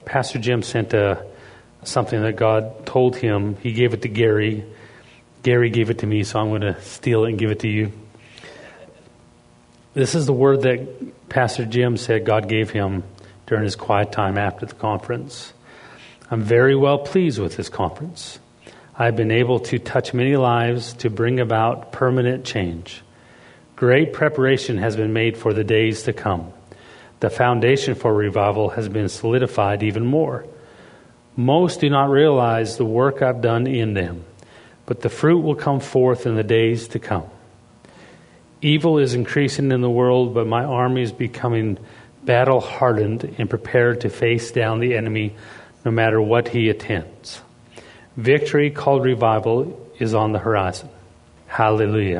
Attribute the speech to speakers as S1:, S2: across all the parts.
S1: Pastor Jim sent something that God told him. He gave it to Gary. Gary gave it to me, so I'm going to steal it and give it to you. This is the word that Pastor Jim said God gave him during his quiet time after the conference. I'm very well pleased with this conference. I've been able to touch many lives to bring about permanent change. Great preparation has been made for the days to come. The foundation for revival has been solidified even more. Most do not realize the work I've done in them, but the fruit will come forth in the days to come. Evil is increasing in the world, but my army is becoming battle-hardened and prepared to face down the enemy no matter what he attempts. Victory, called revival, is on the horizon. Hallelujah.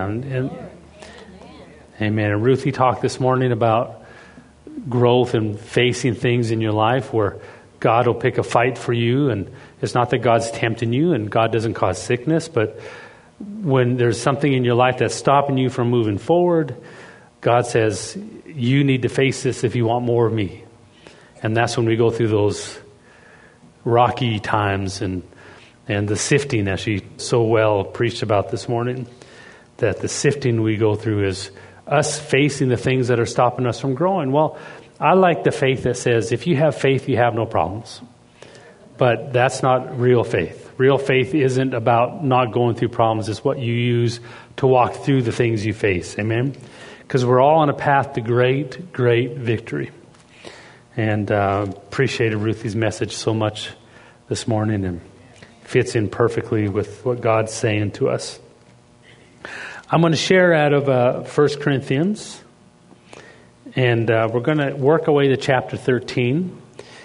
S1: Amen. And Ruthie talked this morning about growth and facing things in your life where God will pick a fight for you. And it's not that God's tempting you and God doesn't cause sickness, but when there's something in your life that's stopping you from moving forward, God says, you need to face this if you want more of me. And that's when we go through those rocky times and the sifting, as she so well preached about this morning, that the sifting we go through is us facing the things that are stopping us from growing. Well, I like the faith that says if you have faith, you have no problems. But that's not real faith. Real faith isn't about not going through problems. It's what you use to walk through the things you face. Amen? Because we're all on a path to great, great victory. And appreciated Ruthie's message so much this morning, and fits in perfectly with what God's saying to us. I'm going to share out of 1 Corinthians, and we're going to work our way to chapter 13.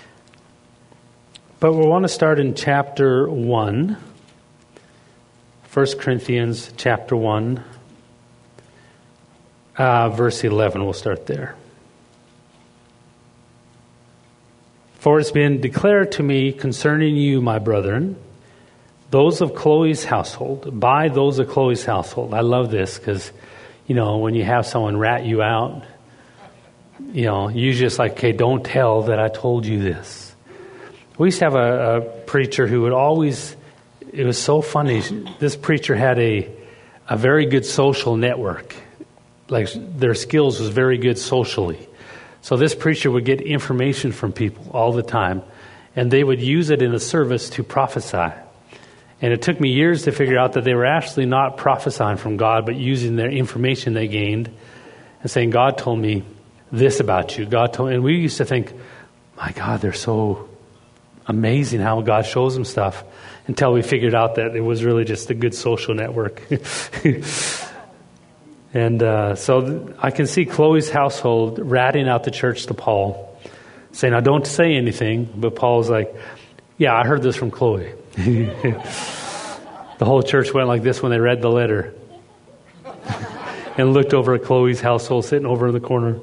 S1: But we want to start in chapter 1. 1 Corinthians chapter 1, verse 11. We'll start there. For it's been declared to me concerning you, my brethren, those of Chloe's household, by those of Chloe's household. I love this because, when you have someone rat you out, you just like, okay, don't tell that I told you this. We used to have a preacher who would always, it was so funny. This preacher had a very good social network. Like their skills was very good socially. So this preacher would get information from people all the time, and they would use it in a service to prophesy. And it took me years to figure out that they were actually not prophesying from God, but using their information they gained and saying, God told me this about you. And we used to think, my God, they're so amazing how God shows them stuff, until we figured out that it was really just a good social network. And so I can see Chloe's household ratting out the church to Paul, saying, now don't say anything. But Paul's like, yeah, I heard this from Chloe. The whole church went like this when they read the letter and looked over at Chloe's household sitting over in the corner.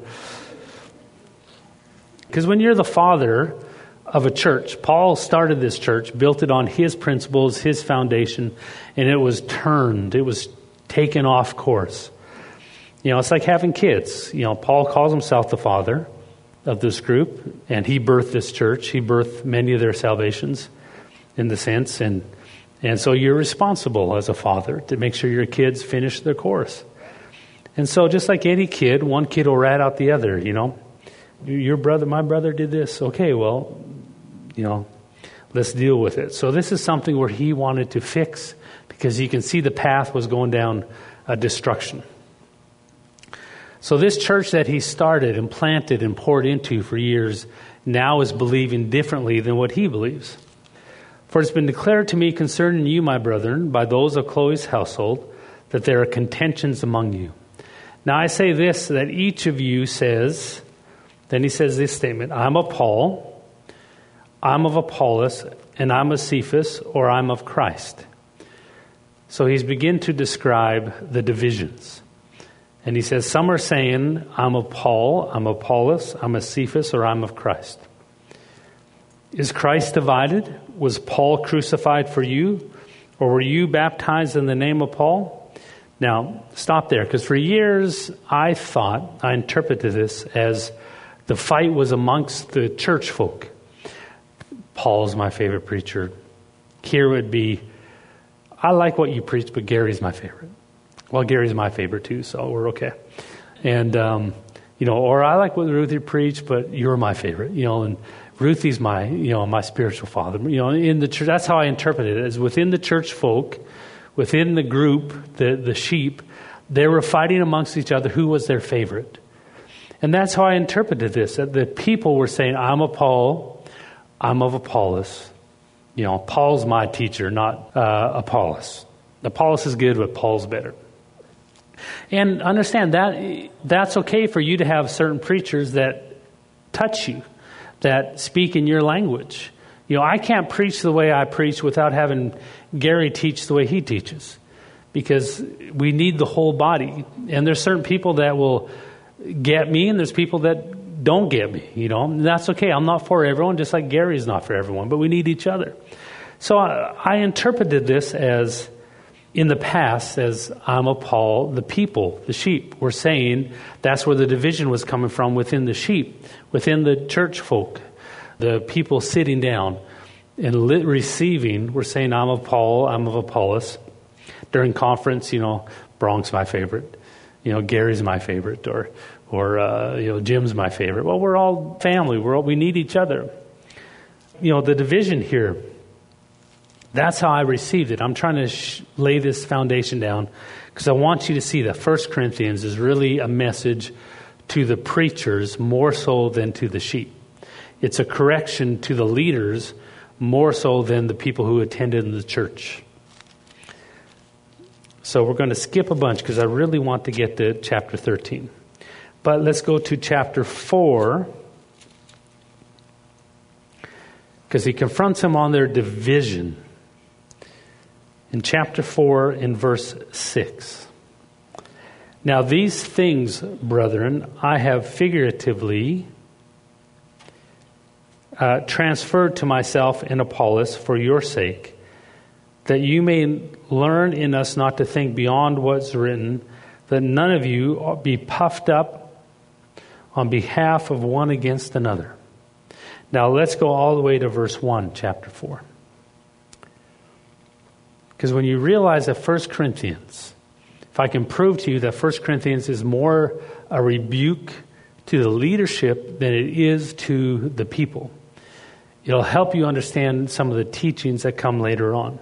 S1: Because when you're the father of a church, Paul started this church, built it on his principles, his foundation, and it was taken off course. It's like having kids. Paul calls himself the father of this group, and he birthed this church. He birthed many of their salvations in the sense, and so you're responsible as a father to make sure your kids finish their course. And so just like any kid, one kid will rat out the other, my brother did this. Okay, well, let's deal with it. So this is something where he wanted to fix because he can see the path was going down a destruction. So this church that he started and planted and poured into for years now is believing differently than what he believes. For it's been declared to me concerning you, my brethren, by those of Chloe's household, that there are contentions among you. Now I say this, that each of you says, then he says this statement, I'm of Paul, I'm of Apollos, and I'm of Cephas, or I'm of Christ. So he's beginning to describe the divisions. And he says, some are saying, I'm of Paul, I'm of Apollos, I'm of Cephas, or I'm of Christ. Is Christ divided? Was Paul crucified for you? Or were you baptized in the name of Paul? Now, stop there, because for years I interpreted this as the fight was amongst the church folk. Paul's my favorite preacher. Here would be, I like what you preach, but Gary's my favorite. Well, Gary's my favorite too, so we're okay. And, or I like what Ruthie preached, but you're my favorite, and Ruthie's my, my spiritual father. In the church, that's how I interpret it, as within the church folk, within the group, the sheep, they were fighting amongst each other who was their favorite. And that's how I interpreted this, that the people were saying, I'm of Paul, I'm of Apollos. Paul's my teacher, not Apollos. Apollos is good, but Paul's better. And understand that's okay for you to have certain preachers that touch you, that speak in your language. I can't preach the way I preach without having Gary teach the way he teaches, because we need the whole body. And there's certain people that will get me, and there's people that don't get me, and that's okay. I'm not for everyone, just like Gary's not for everyone, but we need each other. So I interpreted this as, in the past, as I'm of Paul, the people, the sheep, were saying that's where the division was coming from within the sheep, within the church folk. The people sitting down and receiving were saying, I'm of Paul, I'm of Apollos. During conference, Bronx my favorite, Gary's my favorite, or Jim's my favorite. Well, we're all family. We need each other. The division here, that's how I received it. I'm trying to lay this foundation down because I want you to see that 1 Corinthians is really a message to the preachers more so than to the sheep. It's a correction to the leaders more so than the people who attended the church. So we're going to skip a bunch because I really want to get to chapter 13. But let's go to chapter 4, because he confronts them on their division. In chapter 4, in verse 6. Now these things, brethren, I have figuratively transferred to myself and Apollos for your sake, that you may learn in us not to think beyond what's written, that none of you be puffed up on behalf of one against another. Now let's go all the way to verse 1, chapter 4. Because when you realize that 1 Corinthians, if I can prove to you that 1 Corinthians is more a rebuke to the leadership than it is to the people, it'll help you understand some of the teachings that come later on.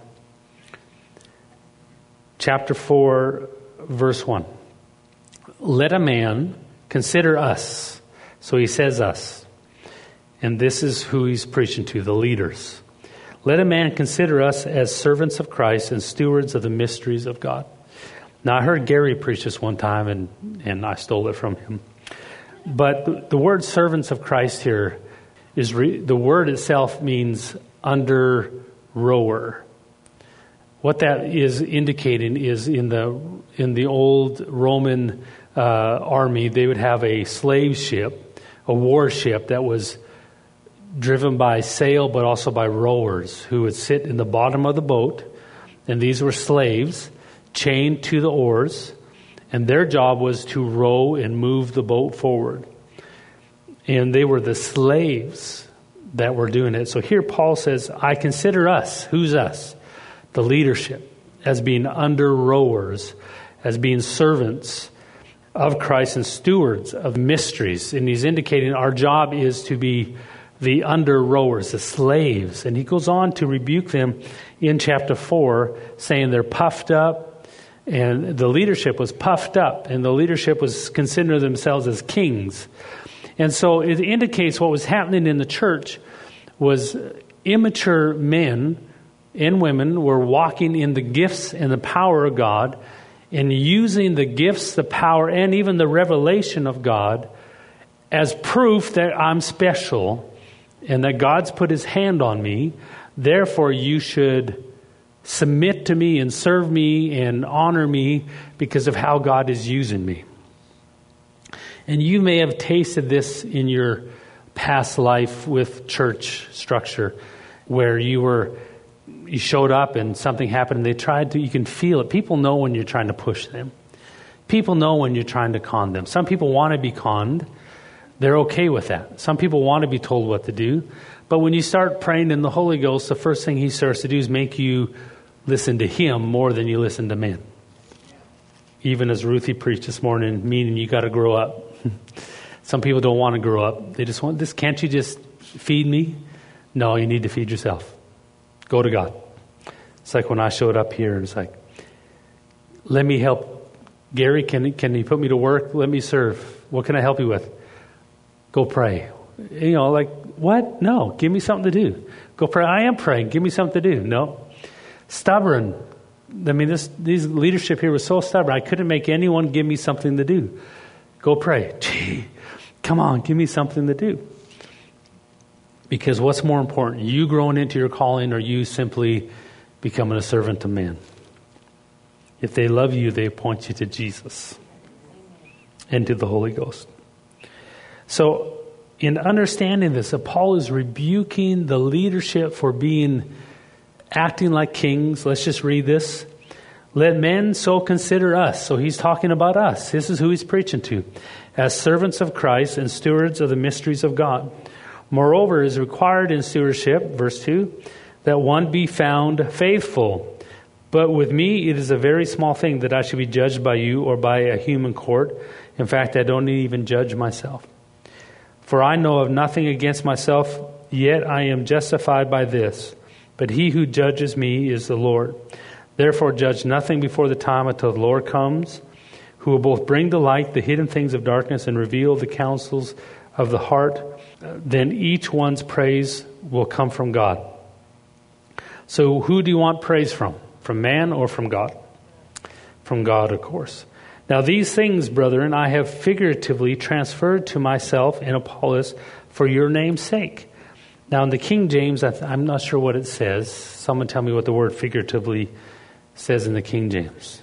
S1: Chapter 4, verse 1. Let a man consider us. So he says us. And this is who he's preaching to, the leaders. Let a man consider us as servants of Christ and stewards of the mysteries of God. Now, I heard Gary preach this one time, and I stole it from him. But the word servants of Christ here is the word itself means under rower. What that is indicating is in the old Roman army, they would have a slave ship, a warship that was driven by sail but also by rowers who would sit in the bottom of the boat, and these were slaves chained to the oars, and their job was to row and move the boat forward. And they were the slaves that were doing it. So here Paul says, I consider us, who's us? The leadership, as being under rowers, as being servants of Christ and stewards of mysteries. And he's indicating our job is to be the under rowers, the slaves. And he goes on to rebuke them in chapter 4, saying they're puffed up, and the leadership was puffed up, and the leadership was considering themselves as kings. And so it indicates what was happening in the church was immature men and women were walking in the gifts and the power of God and using the gifts, the power, and even the revelation of God as proof that I'm special and that God's put his hand on me. Therefore, you should submit to me and serve me and honor me because of how God is using me. And you may have tasted this in your past life with church structure, where you showed up and something happened and you can feel it. People know when you're trying to push them. People know when you're trying to con them. Some people want to be conned. They're okay with that. Some people want to be told what to do. But when you start praying in the Holy Ghost, the first thing he starts to do is make you listen to him more than you listen to men. Even as Ruthie preached this morning, meaning you got to grow up. Some people don't want to grow up. They just want this. Can't you just feed me? No, you need to feed yourself. Go to God. It's like when I showed up here, it's like, let me help. Gary, can you put me to work? Let me serve. What can I help you with? Go pray. Like, what? No, give me something to do. Go pray. I am praying. Give me something to do. No. Stubborn. I mean, these leadership here was so stubborn. I couldn't make anyone give me something to do. Go pray. Gee, come on, give me something to do. Because what's more important, you growing into your calling or you simply becoming a servant to men? If they love you, they point you to Jesus and to the Holy Ghost. So, in understanding this, Paul is rebuking the leadership for acting like kings. Let's just read this. Let men so consider us. So he's talking about us. This is who he's preaching to. As servants of Christ and stewards of the mysteries of God. Moreover, it is required in stewardship, verse 2, that one be found faithful. But with me, it is a very small thing that I should be judged by you or by a human court. In fact, I don't even judge myself. For I know of nothing against myself, yet I am justified by this. But he who judges me is the Lord. Therefore judge nothing before the time until the Lord comes, who will both bring to light the hidden things of darkness and reveal the counsels of the heart. Then each one's praise will come from God. So who do you want praise from? From man or from God? From God, of course. Now these things, brethren, I have figuratively transferred to myself and Apollos for your name's sake. Now in the King James, I'm not sure what it says. Someone tell me what the word figuratively says in the King James.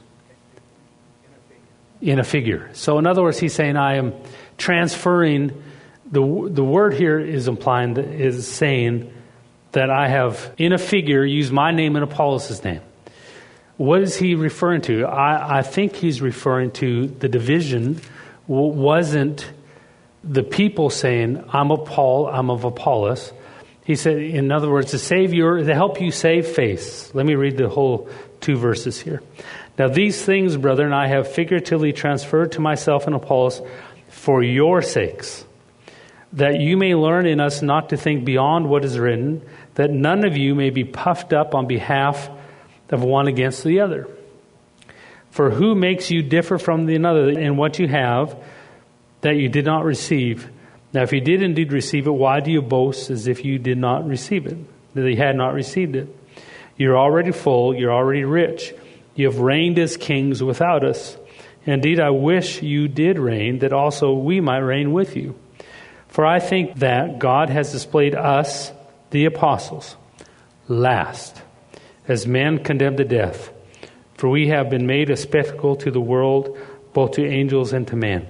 S1: In a figure. So in other words, he's saying I am transferring, the word here is saying that I have, in a figure, used my name and Apollos' name. What is he referring to? I think he's referring to the division wasn't the people saying, I'm of Paul, I'm of Apollos. He said, in other words, to help you save face. Let me read the whole 2 verses here. Now these things, brethren, I have figuratively transferred to myself and Apollos for your sakes, that you may learn in us not to think beyond what is written, that none of you may be puffed up on behalf of one against the other. For who makes you differ from the another in what you have that you did not receive? Now, if you did indeed receive it, why do you boast as if you did not receive it, that you had not received it? You're already full, you're already rich. You have reigned as kings without us. Indeed, I wish you did reign, that also we might reign with you. For I think that God has displayed us, the apostles, last, as men condemned to death. For we have been made a spectacle to the world, both to angels and to men.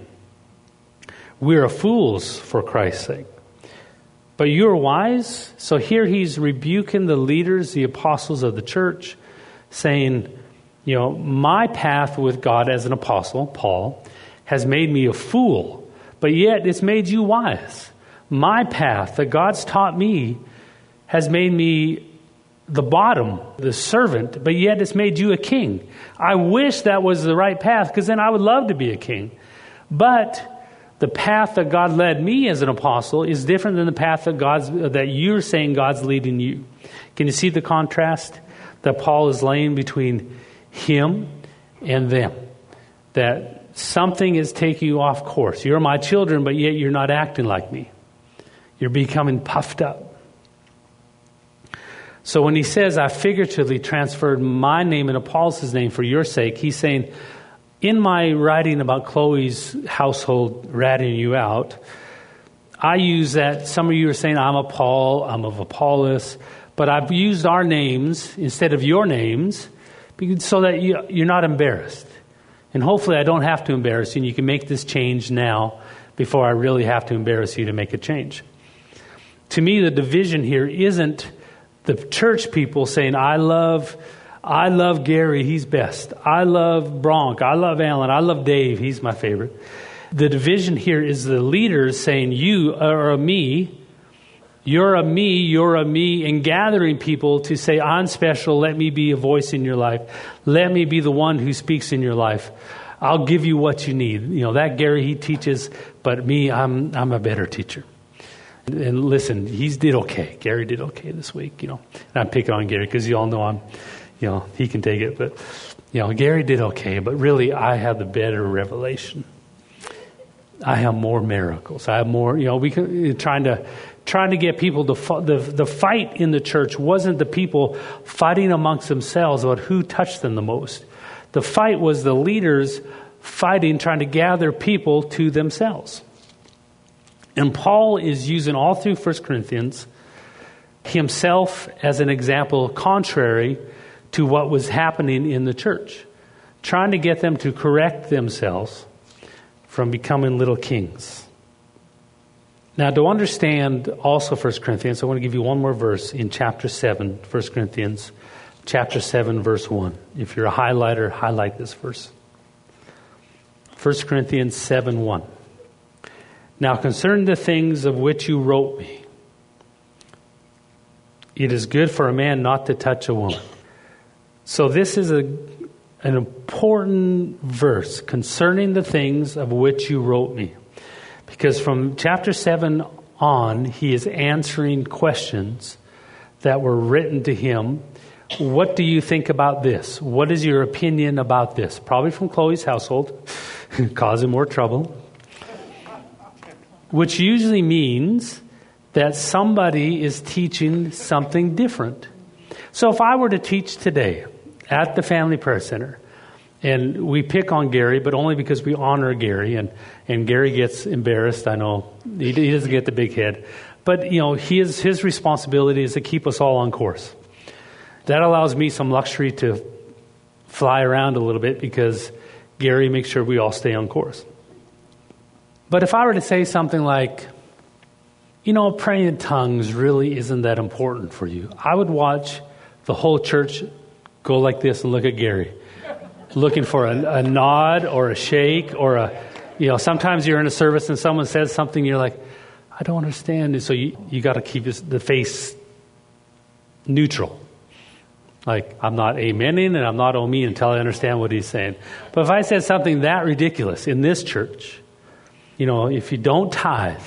S1: We are fools for Christ's sake. But you are wise. So here he's rebuking the leaders, the apostles of the church, saying, my path with God as an apostle, Paul, has made me a fool, but yet it's made you wise. My path that God's taught me has made me the bottom, the servant, but yet it's made you a king. I wish that was the right path, because then I would love to be a king. But the path that God led me as an apostle is different than the path that you're saying God's leading you. Can you see the contrast that Paul is laying between him and them? That something is taking you off course. You're my children, but yet you're not acting like me. You're becoming puffed up. So when he says, I figuratively transferred my name and Apollos' name for your sake, he's saying, in my writing about Chloe's household ratting you out, I use that. Some of you are saying, I'm of Paul, I'm of Apollos, but I've used our names instead of your names so that you're not embarrassed. And hopefully I don't have to embarrass you, and you can make this change now before I really have to embarrass you to make a change. To me, the division here isn't the church people saying, I love Gary, he's best. I love Bronk, I love Alan, I love Dave, he's my favorite. The division here is the leaders saying, you are a me, you're a me, you're a me, and gathering people to say, I'm special, let me be a voice in your life. Let me be the one who speaks in your life. I'll give you what you need. That Gary, he teaches, but me, I'm a better teacher. And listen, he did okay. Gary did okay this week, And I'm picking on Gary because you all know he can take it. But, Gary did okay. But really, I have the better revelation. I have more miracles. I have more, trying to get people to, the fight in the church wasn't the people fighting amongst themselves about who touched them the most. The fight was the leaders fighting, trying to gather people to themselves. And Paul is using all through 1 Corinthians himself as an example contrary to what was happening in the church, trying to get them to correct themselves from becoming little kings. Now, to understand also 1 Corinthians, I want to give you one more verse in chapter 7, 1 Corinthians chapter 7, verse 1. If you're a highlighter, highlight this verse. 1 Corinthians 7, 1. Now, concerning the things of which you wrote me, it is good for a man not to touch a woman. So this is an important verse concerning the things of which you wrote me. Because from chapter 7 on, he is answering questions that were written to him. What do you think about this? What is your opinion about this? Probably from Chloe's household, causing more trouble. Which usually means that somebody is teaching something different. So if I were to teach today at the Family Prayer Center, and we pick on Gary, but only because we honor Gary, and Gary gets embarrassed, I know, he doesn't get the big head. But, his responsibility is to keep us all on course. That allows me some luxury to fly around a little bit because Gary makes sure we all stay on course. But if I were to say something like, praying in tongues really isn't that important for you, I would watch the whole church go like this and look at Gary, looking for a nod or a shake or sometimes you're in a service and someone says something, you're like, I don't understand. And so you got to keep the face neutral. Like, I'm not amening and I'm not oming until I understand what he's saying. But if I said something that ridiculous in this church, if you don't tithe,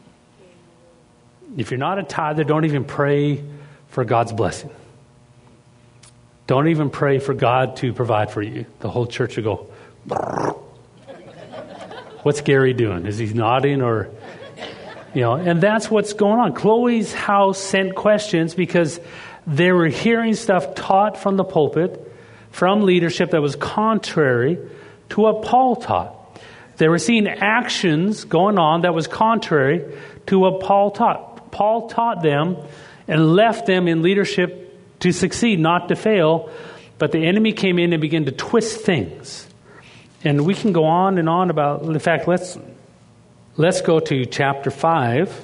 S1: if you're not a tither, don't even pray for God's blessing. Don't even pray for God to provide for you. The whole church will go, what's Gary doing? Is he nodding or, and that's what's going on. Chloe's house sent questions because they were hearing stuff taught from the pulpit, from leadership that was contrary to what Paul taught. They were seeing actions going on that was contrary to what Paul taught. Paul taught them and left them in leadership to succeed, not to fail. But the enemy came in and began to twist things. And we can go on and on about, in fact, let's go to chapter 5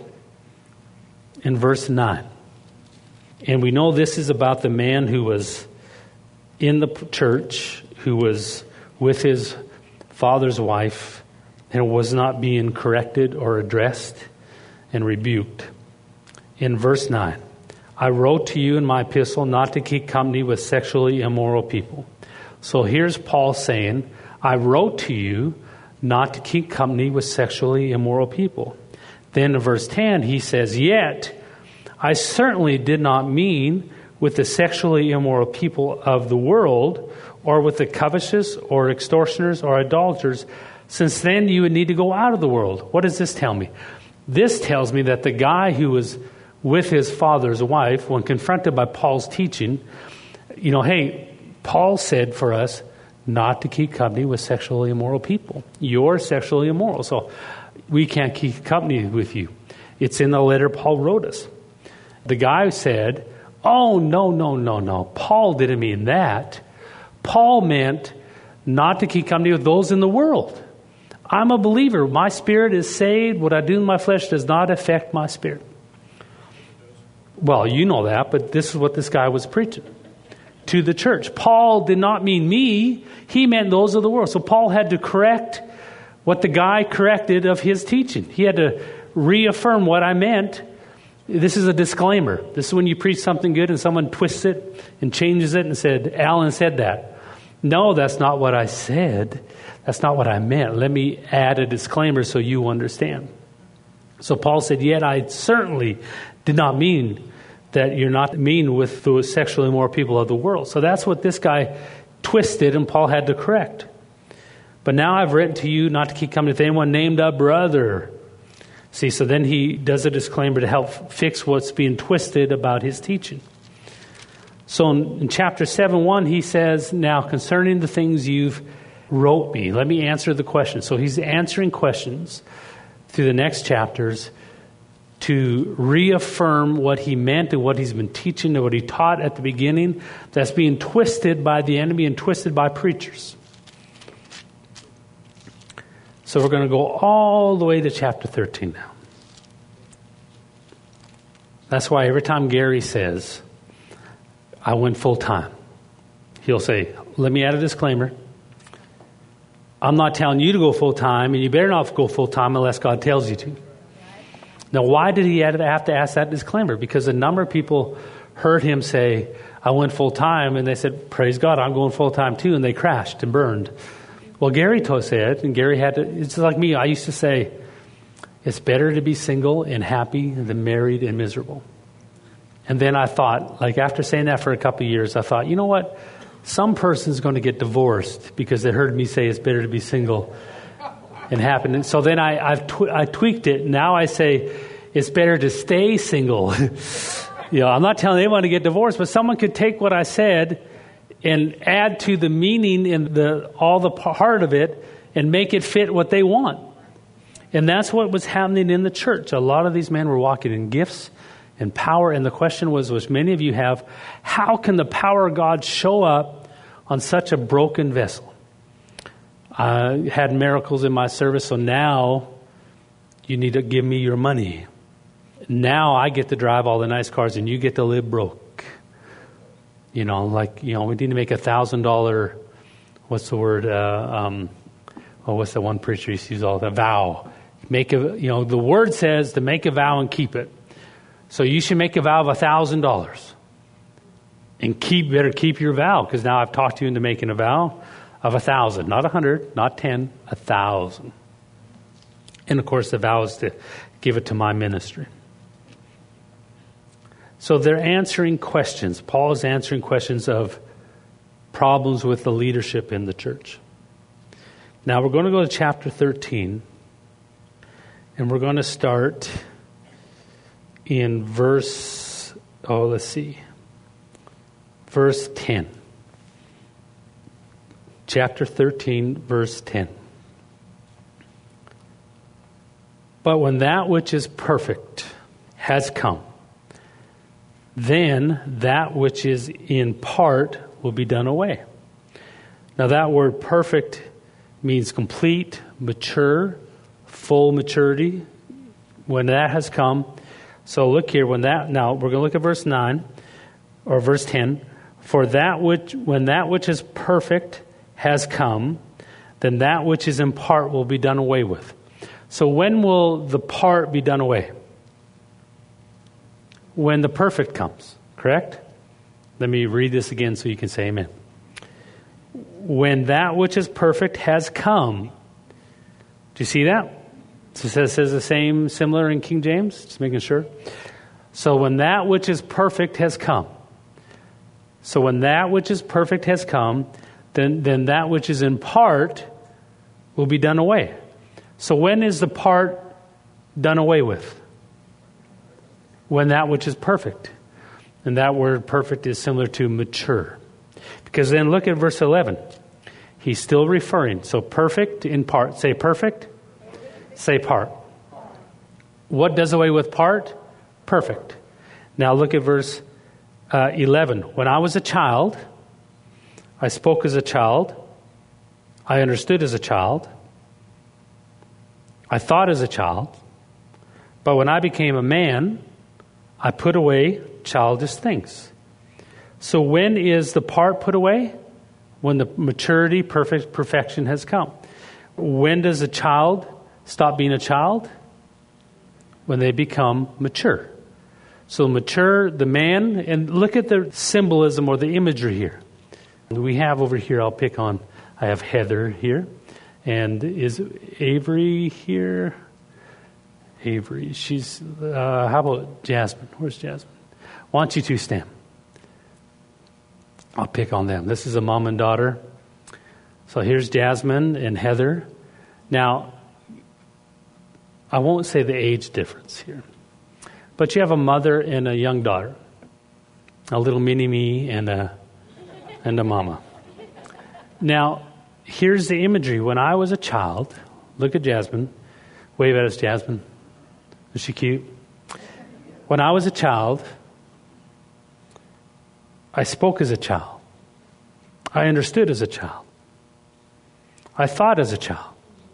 S1: and verse 9. And we know this is about the man who was in the church, who was with his father's wife, and was not being corrected or addressed and rebuked. In verse 9, I wrote to you in my epistle not to keep company with sexually immoral people. So here's Paul saying, I wrote to you not to keep company with sexually immoral people. Then in verse 10, he says, yet I certainly did not mean with the sexually immoral people of the world, or with the covetous, or extortioners, or idolaters, since then you would need to go out of the world. What does this tell me? This tells me that the guy who was with his father's wife, when confronted by Paul's teaching, hey, Paul said for us not to keep company with sexually immoral people. You're sexually immoral, so we can't keep company with you. It's in the letter Paul wrote us. The guy said, oh, no. Paul didn't mean that. Paul meant not to keep company with those in the world. I'm a believer. My spirit is saved. What I do in my flesh does not affect my spirit. Well, you know that, but this is what this guy was preaching to the church. Paul did not mean me. He meant those of the world. So Paul had to correct what the guy corrected of his teaching. He had to reaffirm what I meant. This is a disclaimer. This is when you preach something good and someone twists it and changes it and said, Alan said that. No, that's not what I said. That's not what I meant. Let me add a disclaimer so you understand. So Paul said, yet I certainly did not mean that you're not mean with the sexually immoral people of the world. So that's what this guy twisted and Paul had to correct. But now I've written to you not to keep coming to anyone named a brother. See, so then he does a disclaimer to help fix what's being twisted about his teaching. So in chapter 7:1, he says, now concerning the things you've wrote me, let me answer the question. So he's answering questions through the next chapters to reaffirm what he meant and what he's been teaching and what he taught at the beginning that's being twisted by the enemy and twisted by preachers. So we're going to go all the way to chapter 13 now. That's why every time Gary says, I went full time, he'll say, let me add a disclaimer. I'm not telling you to go full time, and you better not go full time unless God tells you to. Now, why did he have to ask that disclaimer? Because a number of people heard him say, I went full time, and they said, praise God, I'm going full time too, and they crashed and burned. Well, Gary said, and Gary had to, it's like me, I used to say, it's better to be single and happy than married and miserable. And then I thought, like after saying that for a couple of years, I thought, you know what? Some person's going to get divorced because they heard me say it's better to be single and happy. And so then I tweaked it. Now I say it's better to stay single. I'm not telling anyone to get divorced, but someone could take what I said and add to the meaning and all the part of it and make it fit what they want. And that's what was happening in the church. A lot of these men were walking in gifts and power. And the question was, which many of you have, how can the power of God show up on such a broken vessel? I had miracles in my service, so now you need to give me your money. Now I get to drive all the nice cars and you get to live broke. We need to make $1,000, what's the word? What's the one preacher used to use all the vow? The word says to make a vow and keep it. So you should make a vow of $1,000 and better keep your vow, because now I've talked you into making a vow of 1,000, not 100, not 10, 1,000. And of course, the vow is to give it to my ministry. So they're answering questions. Paul is answering questions of problems with the leadership in the church. Now we're going to go to chapter 13, and we're going to start in verse 10. Chapter 13, verse 10. But when that which is perfect has come, then that which is in part will be done away. Now that word perfect means complete, mature, full maturity. When that has come, so look here, now we're going to look at verse 9, or verse 10. When that which is perfect has come, then that which is in part will be done away with. So when will the part be done away? When the perfect comes, correct? Let me read this again so you can say amen. When that which is perfect has come. Do you see that? So it says the same, similar in King James, just making sure. So when that which is perfect has come. So when that which is perfect has come, then that which is in part will be done away. So when is the part done away with? When that which is perfect. And that word perfect is similar to mature. Because then look at verse 11. He's still referring. So perfect in part. Say perfect. Say part. What does away with part? Perfect. Now look at verse 11. When I was a child, I spoke as a child. I understood as a child. I thought as a child. But when I became a man, I put away childish things. So when is the part put away? When the maturity, perfection has come. When does a child stop being a child? When they become mature. So mature, the man, and look at the symbolism or the imagery here. We have over here, I have Heather here. And is Avery here? Avery, she's, how about Jasmine? Where's Jasmine? Why don't you two stand? I'll pick on them. This is a mom and daughter. So here's Jasmine and Heather. Now, I won't say the age difference here. But you have a mother and a young daughter. A little mini-me and a mama. Now, here's the imagery. When I was a child, look at Jasmine. Wave at us, Jasmine. Is she cute? When I was a child, I spoke as a child. I understood as a child. I thought as a child.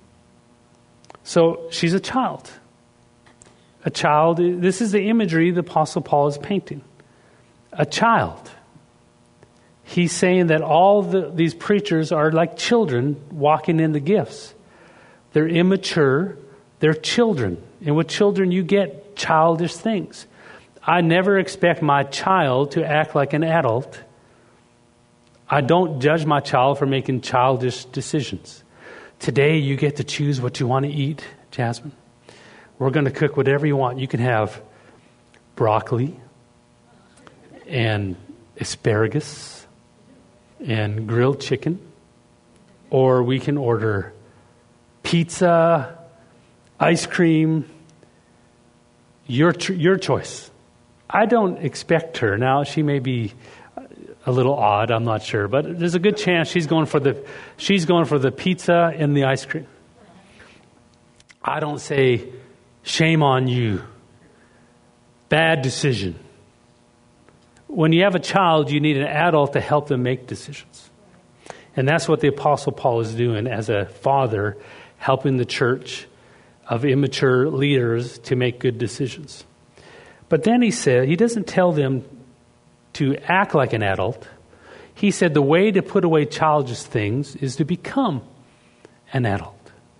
S1: So she's a child. A child, this is the imagery the Apostle Paul is painting. A child. He's saying that all these preachers are like children walking in the gifts. They're immature. They're children. And with children, you get childish things. I never expect my child to act like an adult. I don't judge my child for making childish decisions. Today, you get to choose what you want to eat, Jasmine. We're going to cook whatever you want. You can have broccoli and asparagus and grilled chicken. Or we can order pizza, ice cream, your choice. I don't expect her. Now, she may be a little odd, I'm not sure, but there's a good chance she's going for the pizza and the ice cream. I don't say, shame on you. Bad decision. When you have a child, you need an adult to help them make decisions. And that's what the Apostle Paul is doing as a father, helping the church of immature leaders to make good decisions. But then he doesn't tell them to act like an adult. He said the way to put away childish things is to become an adult.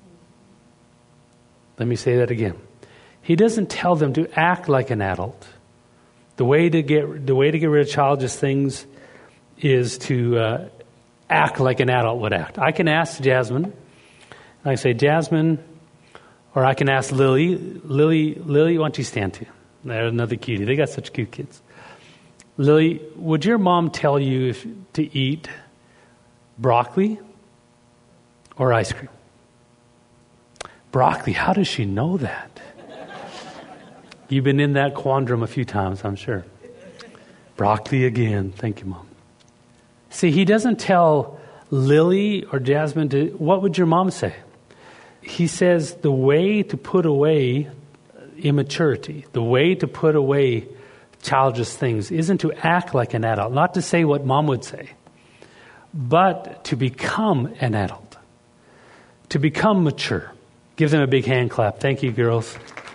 S1: Let me say that again. He doesn't tell them to act like an adult. The way to get rid of childish things is to act like an adult would act. I can ask Jasmine. I say, Jasmine, or I can ask Lily. Lily, why don't you stand too? There's another cutie. They got such cute kids. Lily, would your mom tell you to eat broccoli or ice cream? Broccoli, how does she know that? You've been in that quandrum a few times, I'm sure. Broccoli again. Thank you, Mom. See, he doesn't tell Lily or Jasmine what would your mom say? He says the way to put away immaturity, the way to put away childish things isn't to act like an adult, not to say what mom would say, but to become an adult, to become mature. Give them a big hand clap. Thank you, girls.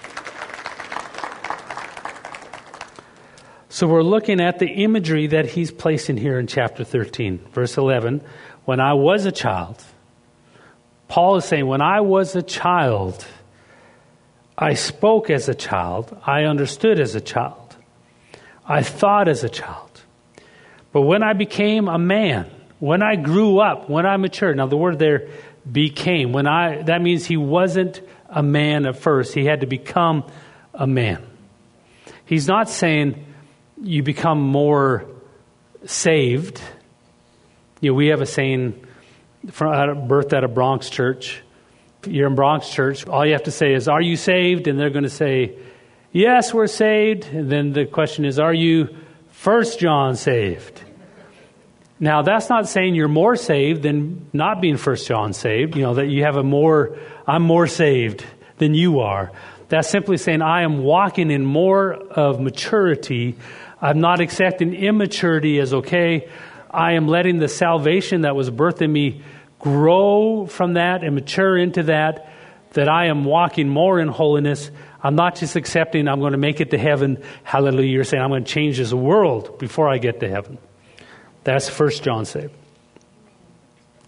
S1: So we're looking at the imagery that he's placing here in chapter 13, verse 11. When I was a child, Paul is saying, when I was a child, I spoke as a child. I understood as a child. I thought as a child. But when I became a man, when I grew up, when I matured, now the word there, became, that means he wasn't a man at first. He had to become a man. He's not saying you become more saved. You know, we have a saying birthed out of Bronx Church. If you're in Bronx Church, all you have to say is, are you saved? And they're going to say, yes, we're saved. And then the question is, are you 1 John saved? Now, that's not saying you're more saved than not being 1 John saved. You know, that you have I'm more saved than you are. That's simply saying I am walking in more of maturity. I'm not accepting immaturity as okay. I am letting the salvation that was birthed in me grow from that and mature into that I am walking more in holiness. I'm not just accepting I'm going to make it to heaven. Hallelujah. You're saying I'm going to change this world before I get to heaven. That's 1 John saved.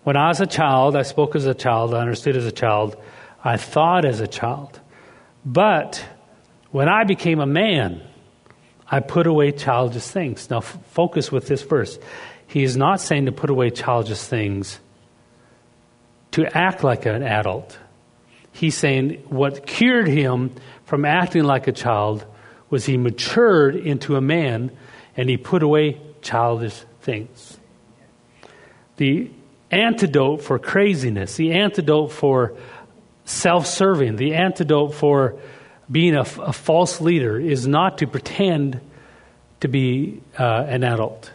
S1: When I was a child, I spoke as a child, I understood as a child, I thought as a child. But when I became a man, I put away childish things. Now focus with this verse. He is not saying to put away childish things to act like an adult. He's saying what cured him from acting like a child was he matured into a man and he put away childish things. The antidote for craziness, the antidote for self-serving, the antidote for being a false leader is not to pretend to be an adult.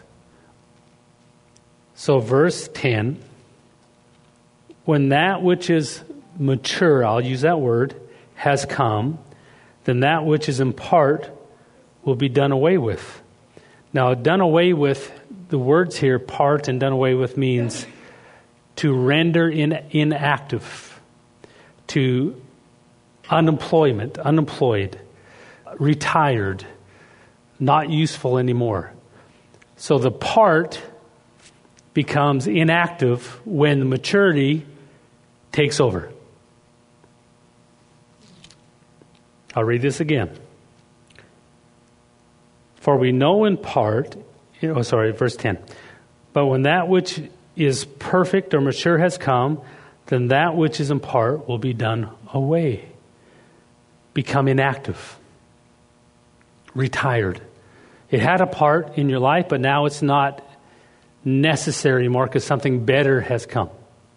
S1: So verse 10, when that which is mature, I'll use that word, has come, then that which is in part will be done away with. Now, done away with, the words here, part and done away with, means to render inactive, to unemployed, retired, not useful anymore. So the part becomes inactive when maturity takes over. I'll read this again. For we know in part, verse 10. But when that which is perfect or mature has come, then that which is in part will be done away. Become inactive. Retired. It had a part in your life, but now it's not necessary anymore because something better has come.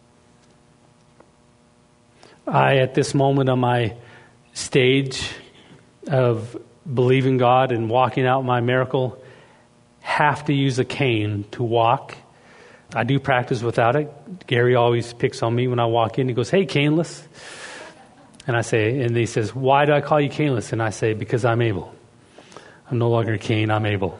S1: I, at this moment on my stage of believing God and walking out my miracle, have to use a cane to walk. I do practice without it. Gary always picks on me when I walk in. He goes, "Hey, caneless." And I say, and he says, "Why do I call you caneless?" And I say, "Because I'm able. I'm no longer a cane, I'm able."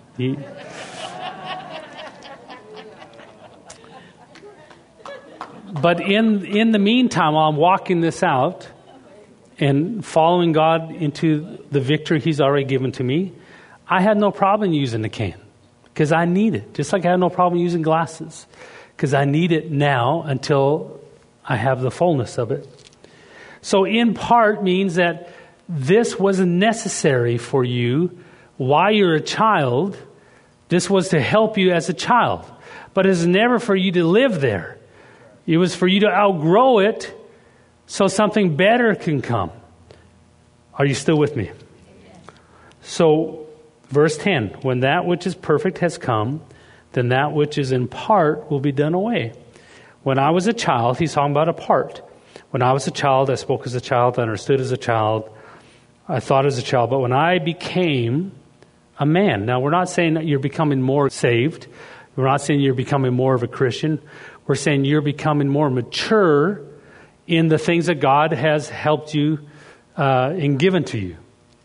S1: But in the meantime, while I'm walking this out and following God into the victory He's already given to me, I had no problem using the cane because I need it. Just like I had no problem using glasses because I need it now until I have the fullness of it. So in part means that this was necessary for you while you're a child. This was to help you as a child. But it's never for you to live there. It was for you to outgrow it so something better can come. Are you still with me? So, verse 10, when that which is perfect has come, then that which is in part will be done away. When I was a child, he's talking about a part. When I was a child, I spoke as a child, I understood as a child, I thought as a child. But when I became a man, now we're not saying that you're becoming more saved. We're not saying you're becoming more of a Christian. We're saying you're becoming more mature in the things that God has helped you and given to you.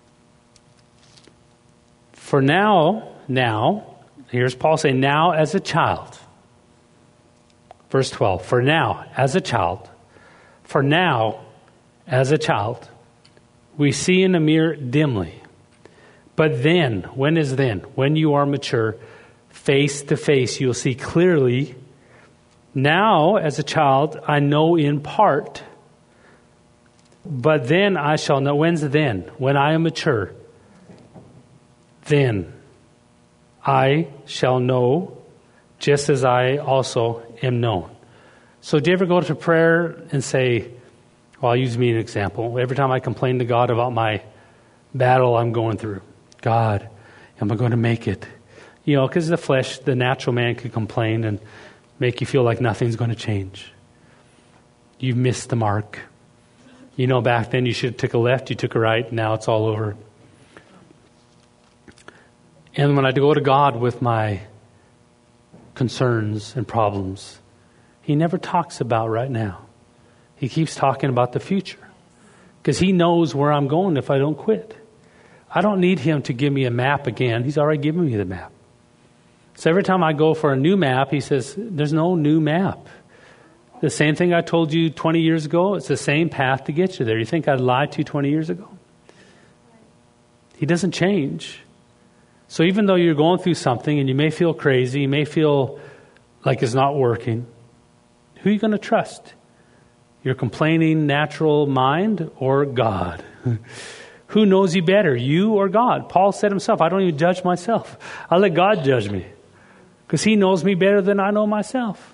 S1: For now, here's Paul saying, now as a child. Verse 12, for now as a child, we see in a mirror dimly. But then, when is then? When you are mature, face to face, you'll see clearly. Now, as a child, I know in part. But then I shall know. When's then? When I am mature. Then I shall know just as I also am known. So do you ever go to prayer and say, well, I'll use me an example. Every time I complain to God about my battle I'm going through, God, am I going to make it? You know, because the flesh, the natural man could complain and make you feel like nothing's going to change. You missed the mark. You know, back then you should have took a left, you took a right, now it's all over. And when I go to God with my concerns and problems, He never talks about right now. He keeps talking about the future. Because He knows where I'm going if I don't quit. I don't need Him to give me a map again. He's already given me the map. So every time I go for a new map, He says, there's no new map. The same thing I told you 20 years ago, it's the same path to get you there. You think I lied to you 20 years ago? He doesn't change. So even though you're going through something and you may feel crazy, you may feel like it's not working, Who are you going to trust? Your complaining natural mind or God? Who knows you better, you or God? Paul said himself, I don't even judge myself. I let God judge me because he knows me better than I know myself.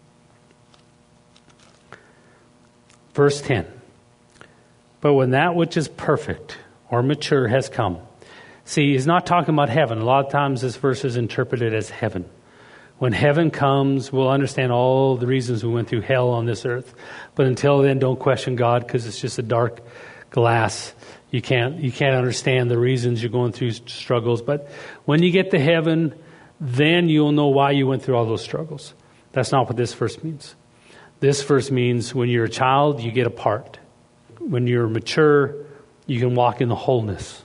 S1: Verse 10. But when that which is perfect or mature has come. See, he's not talking about heaven. A lot of times this verse is interpreted as heaven. When heaven comes, we'll understand all the reasons we went through hell on this earth. But until then, don't question God because it's just a dark glass. You can't understand the reasons you're going through struggles. But when you get to heaven, then you'll know why you went through all those struggles. That's not what this verse means. This verse means when you're a child, you get a part. When you're mature, you can walk in the wholeness.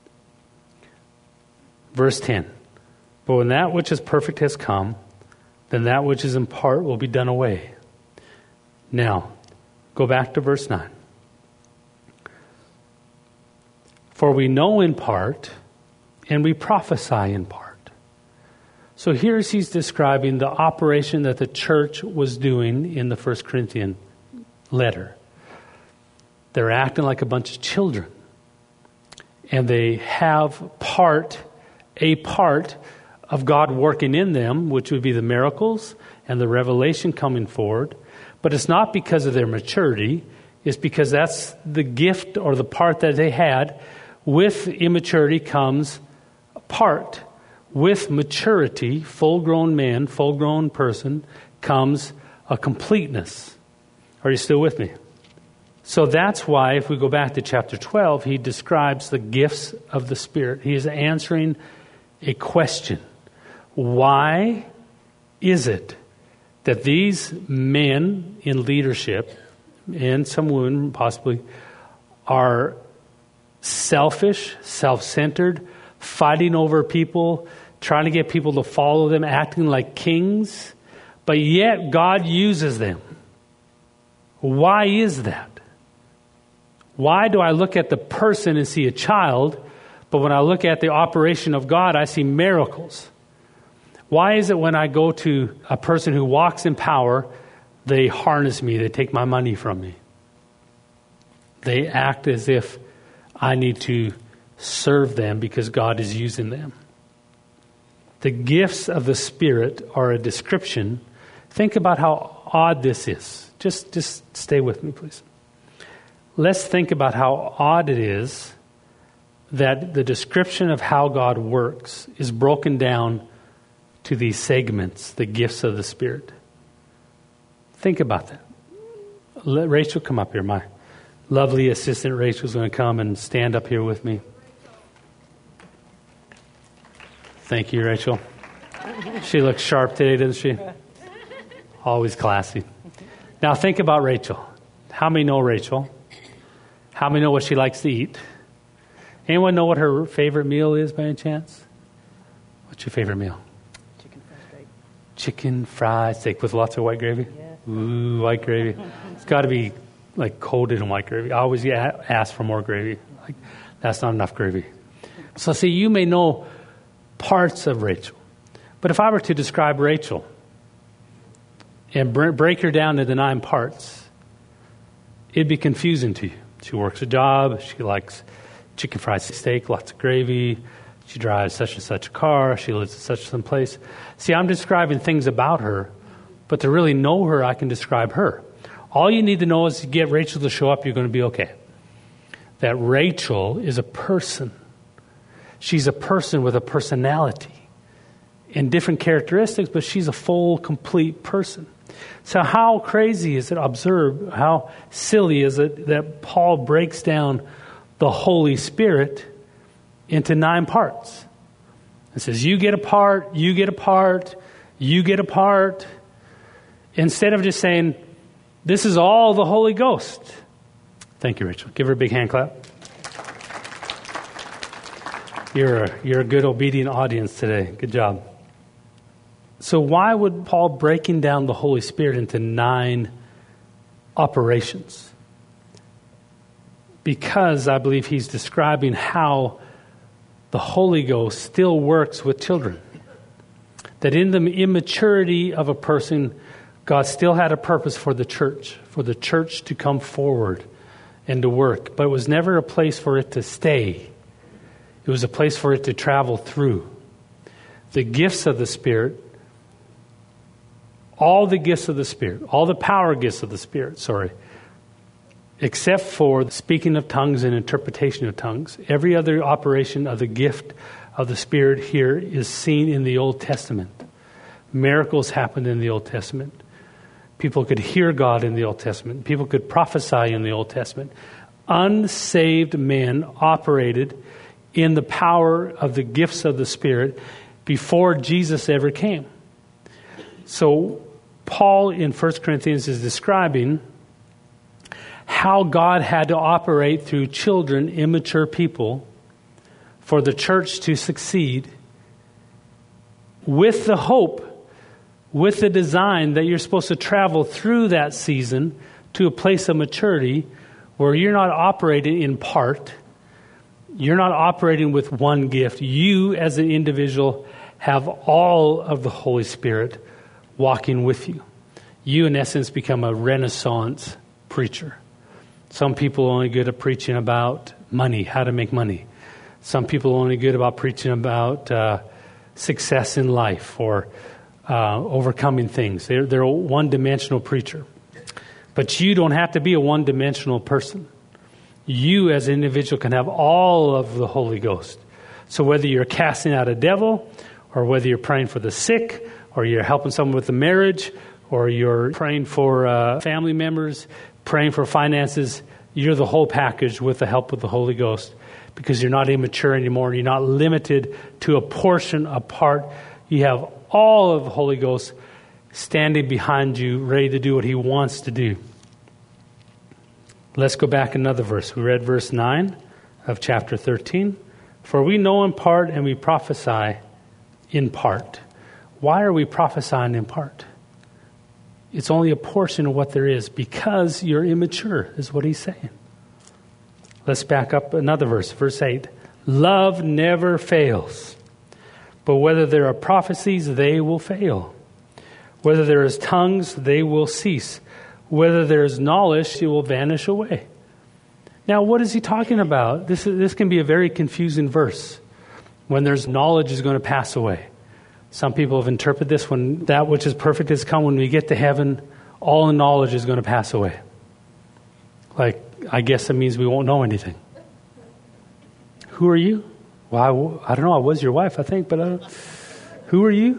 S1: Verse 10. But when that which is perfect has come, then that which is in part will be done away. Now, go back to verse 9. For we know in part, and we prophesy in part. So here's he's describing the operation that the church was doing in the 1 Corinthian letter. They're acting like a bunch of children. And they have a part of God working in them, which would be the miracles and the revelation coming forward. But it's not because of their maturity. It's because that's the gift or the part that they had. With immaturity comes a part. With maturity, full-grown man, full-grown person, comes a completeness. Are you still with me? So that's why, if we go back to chapter 12, he describes the gifts of the Spirit. He is answering a question. Why is it that these men in leadership, and some women possibly, are selfish, self-centered, fighting over people, trying to get people to follow them, acting like kings, but yet God uses them? Why is that? Why do I look at the person and see a child, but when I look at the operation of God, I see miracles? Why is it when I go to a person who walks in power, they harness me, they take my money from me? They act as if I need to serve them because God is using them. The gifts of the Spirit are a description. Think about how odd this is. Just stay with me, please. Let's think about how odd it is that the description of how God works is broken down to these segments, the gifts of the Spirit. Think about that. Let Rachel come up here. My lovely assistant Rachel's going to come and stand up here with me. Thank you, Rachel. She looks sharp today, doesn't she? Always classy. Now think about Rachel. How many know Rachel? How many know what she likes to eat? Anyone know what her favorite meal is by any chance? What's your favorite meal?
S2: Chicken fried steak.
S1: Chicken fried steak with lots of white gravy?
S2: Yeah.
S1: Ooh, white gravy. It's got to be like coated in white gravy. I always ask for more gravy. Like, that's not enough gravy. So see, you may know parts of Rachel. But if I were to describe Rachel and break her down into 9 parts, it'd be confusing to you. She works a job. She likes chicken fried steak, lots of gravy. She drives such and such a car. She lives in such and some place. See, I'm describing things about her, but to really know her, I can describe her. All you need to know is to get Rachel to show up, you're going to be okay. That Rachel is a person. She's a person with a personality and different characteristics, but she's a full, complete person. So how crazy is it, observe, how silly is it that Paul breaks down the Holy Spirit into 9 parts? It says, you get a part, you get a part, you get a part. Instead of just saying, this is all the Holy Ghost. Thank you, Rachel. Give her a big hand clap. You're a good, obedient audience today. Good job. So why would Paul breaking down the Holy Spirit into 9 operations? Because I believe he's describing how the Holy Ghost still works with children. That in the immaturity of a person, God still had a purpose for the church to come forward and to work. But it was never a place for it to stay. It was a place for it to travel through. The gifts of the Spirit, all the gifts of the Spirit, all the power gifts of the Spirit, except for the speaking of tongues and interpretation of tongues, every other operation of the gift of the Spirit here is seen in the Old Testament. Miracles happened in the Old Testament. People could hear God in the Old Testament. People could prophesy in the Old Testament. Unsaved men operated in the power of the gifts of the Spirit before Jesus ever came. So Paul in 1 Corinthians is describing how God had to operate through children, immature people, for the church to succeed, with the hope, with the design that you're supposed to travel through that season to a place of maturity where you're not operating in part. You're not operating with one gift. You, as an individual, have all of the Holy Spirit walking with you. You, in essence, become a Renaissance preacher. Some people are only good at preaching about money, how to make money. Some people are only good about preaching about success in life or overcoming things. They're a one-dimensional preacher. But you don't have to be a one-dimensional person. You as an individual can have all of the Holy Ghost. So whether you're casting out a devil, or whether you're praying for the sick, or you're helping someone with a marriage, or you're praying for family members, praying for finances, you're the whole package with the help of the Holy Ghost, because you're not immature anymore. You're not limited to a portion, a part. You have all of the Holy Ghost standing behind you, ready to do what He wants to do. Let's go back another verse. We read verse 9 of chapter 13. For we know in part and we prophesy in part. Why are we prophesying in part? It's only a portion of what there is because you're immature, is what he's saying. Let's back up another verse, verse 8. Love never fails, but whether there are prophecies, they will fail. Whether there is tongues, they will cease. Whether there is knowledge, it will vanish away. Now, what is he talking about? This can be a very confusing verse. When there's knowledge is going to pass away. Some people have interpreted this when that which is perfect has come. When we get to heaven, all the knowledge is going to pass away. Like, I guess that means we won't know anything. Who are you? Well, I don't know. I was your wife, I think, but who are you?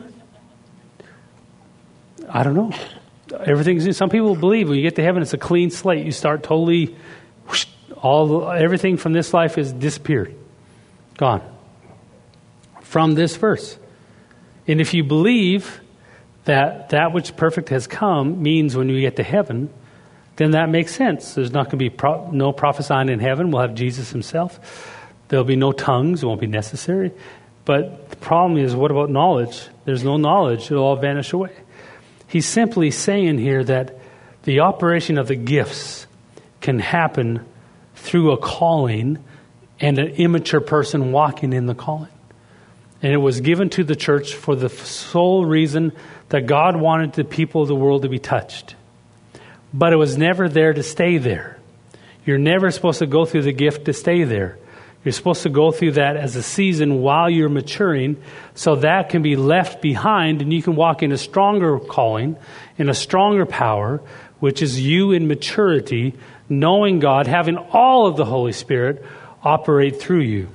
S1: I don't know. Some people believe when you get to heaven, it's a clean slate. You start totally, everything from this life has disappeared, gone. From this verse. And if you believe that which perfect has come means when we get to heaven, then that makes sense. There's not going to be no prophesying in heaven. We'll have Jesus himself. There'll be no tongues. It won't be necessary. But the problem is, what about knowledge? There's no knowledge. It'll all vanish away. He's simply saying here that the operation of the gifts can happen through a calling and an immature person walking in the calling. And it was given to the church for the sole reason that God wanted the people of the world to be touched. But it was never there to stay there. You're never supposed to go through the gift to stay there. You're supposed to go through that as a season while you're maturing, so that can be left behind and you can walk in a stronger calling, in a stronger power, which is you in maturity, knowing God, having all of the Holy Spirit operate through you.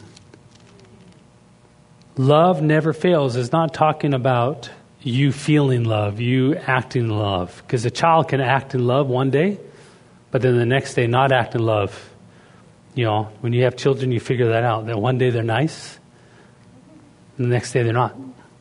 S1: Love never fails is not talking about you feeling love, you acting love. Because a child can act in love one day, but then the next day not act in love. You know, when you have children, you figure that out. That one day they're nice, and the next day they're not.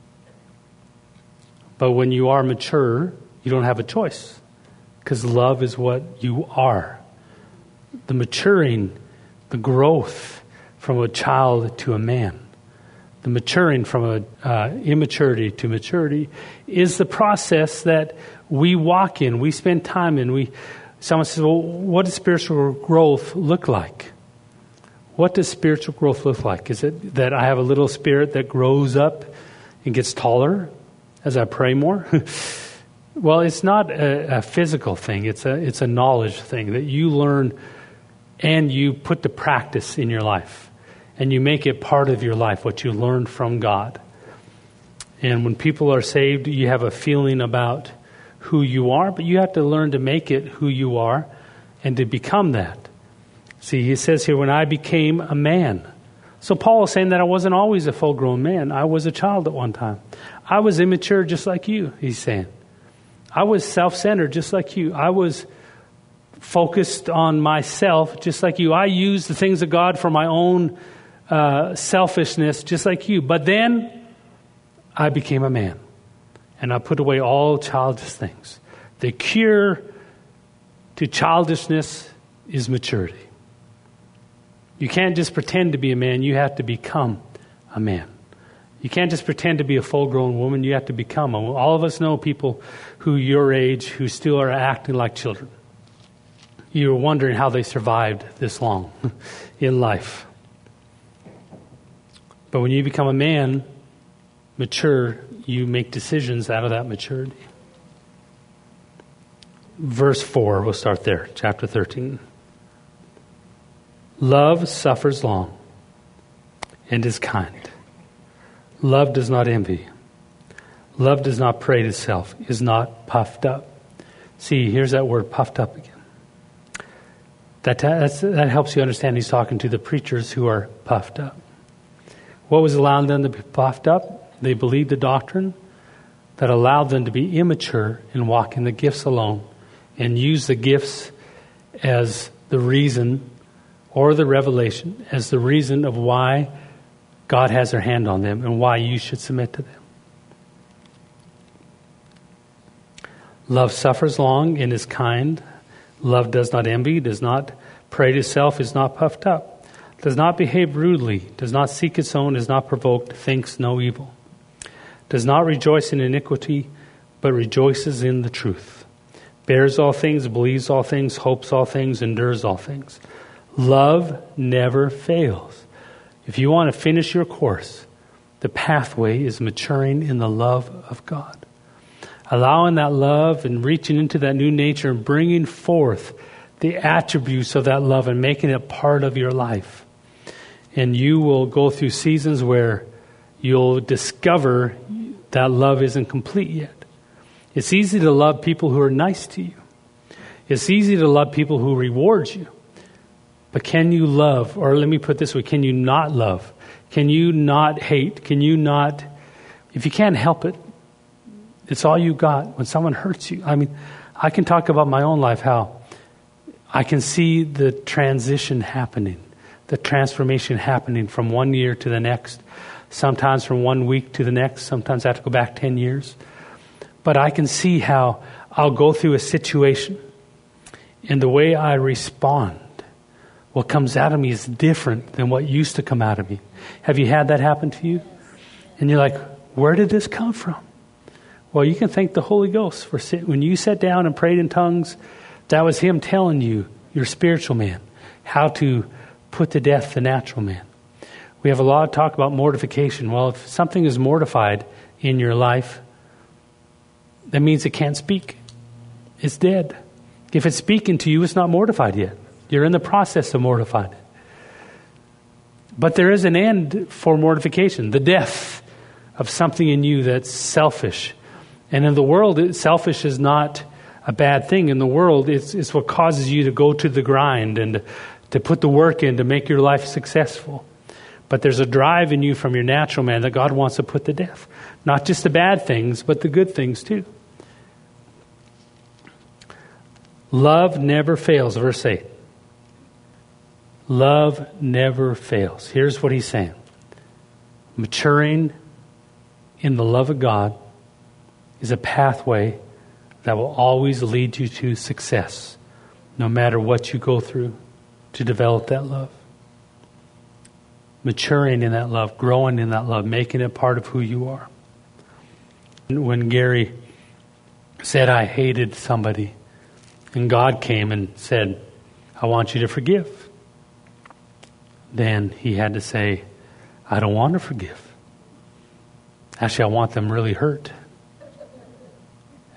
S1: But when you are mature, you don't have a choice. Because love is what you are. The maturing, the growth from a child to a man. The maturing from immaturity to maturity is the process that we walk in, we spend time in. Someone says, well, what does spiritual growth look like? What does spiritual growth look like? Is it that I have a little spirit that grows up and gets taller as I pray more? Well, it's not a physical thing. It's a knowledge thing that you learn and you put to practice in your life. And you make it part of your life, what you learned from God. And when people are saved, you have a feeling about who you are, but you have to learn to make it who you are and to become that. See, he says here, when I became a man. So Paul is saying that I wasn't always a full-grown man. I was a child at one time. I was immature just like you, he's saying. I was self-centered just like you. I was focused on myself just like you. I used the things of God for my own selfishness just like you. But then I became a man. And I put away all childish things. The cure to childishness is maturity. You can't just pretend to be a man. You have to become a man. You can't just pretend to be a full-grown woman. You have to become one. All of us know people who your age who still are acting like children. You're wondering how they survived this long in life. But when you become a man, mature, you make decisions out of that maturity. Verse 4, we'll start there, chapter 13. Love suffers long and is kind. Love does not envy. Love does not parade itself, is not puffed up. See, here's that word, puffed up again. That helps you understand he's talking to the preachers who are puffed up. What was allowing them to be puffed up? They believed a doctrine that allowed them to be immature and walk in the gifts alone and use the gifts as the reason or the revelation as the reason of why God has their hand on them and why you should submit to them. Love suffers long and is kind. Love does not envy, does not parade itself, is not puffed up, does not behave rudely, does not seek its own, is not provoked, thinks no evil, does not rejoice in iniquity, but rejoices in the truth, bears all things, believes all things, hopes all things, endures all things. Love never fails. If you want to finish your course, the pathway is maturing in the love of God. Allowing that love and reaching into that new nature and bringing forth the attributes of that love and making it part of your life. And you will go through seasons where you'll discover that love isn't complete yet. It's easy to love people who are nice to you. It's easy to love people who reward you. But can you love, or let me put it this way, can you not love? Can you not hate? Can you not, if you can't help it, it's all you got when someone hurts you. I mean, I can talk about my own life, how I can see the transition happening, the transformation happening from one year to the next, sometimes from 1 week to the next, sometimes I have to go back 10 years. But I can see how I'll go through a situation and the way I respond, what comes out of me is different than what used to come out of me. Have you had that happen to you? And you're like, where did this come from? Well, you can thank the Holy Ghost for when you sat down and prayed in tongues, that was Him telling you, your spiritual man, how to put to death the natural man. We have a lot of talk about mortification. Well, if something is mortified in your life, that means it can't speak. It's dead. If it's speaking to you, it's not mortified yet. You're in the process of mortifying it. But there is an end for mortification, the death of something in you that's selfish. And in the world, selfish is not a bad thing. In the world, it's what causes you to go to the grind and to put the work in to make your life successful. But there's a drive in you from your natural man that God wants to put to death. Not just the bad things, but the good things too. Love never fails, verse 8. Love never fails. Here's what he's saying. Maturing in the love of God is a pathway that will always lead you to success, no matter what you go through to develop that love. Maturing in that love, growing in that love, making it part of who you are. When Gary said, I hated somebody, and God came and said, I want you to forgive. Then he had to say, I don't want to forgive. Actually, I want them really hurt.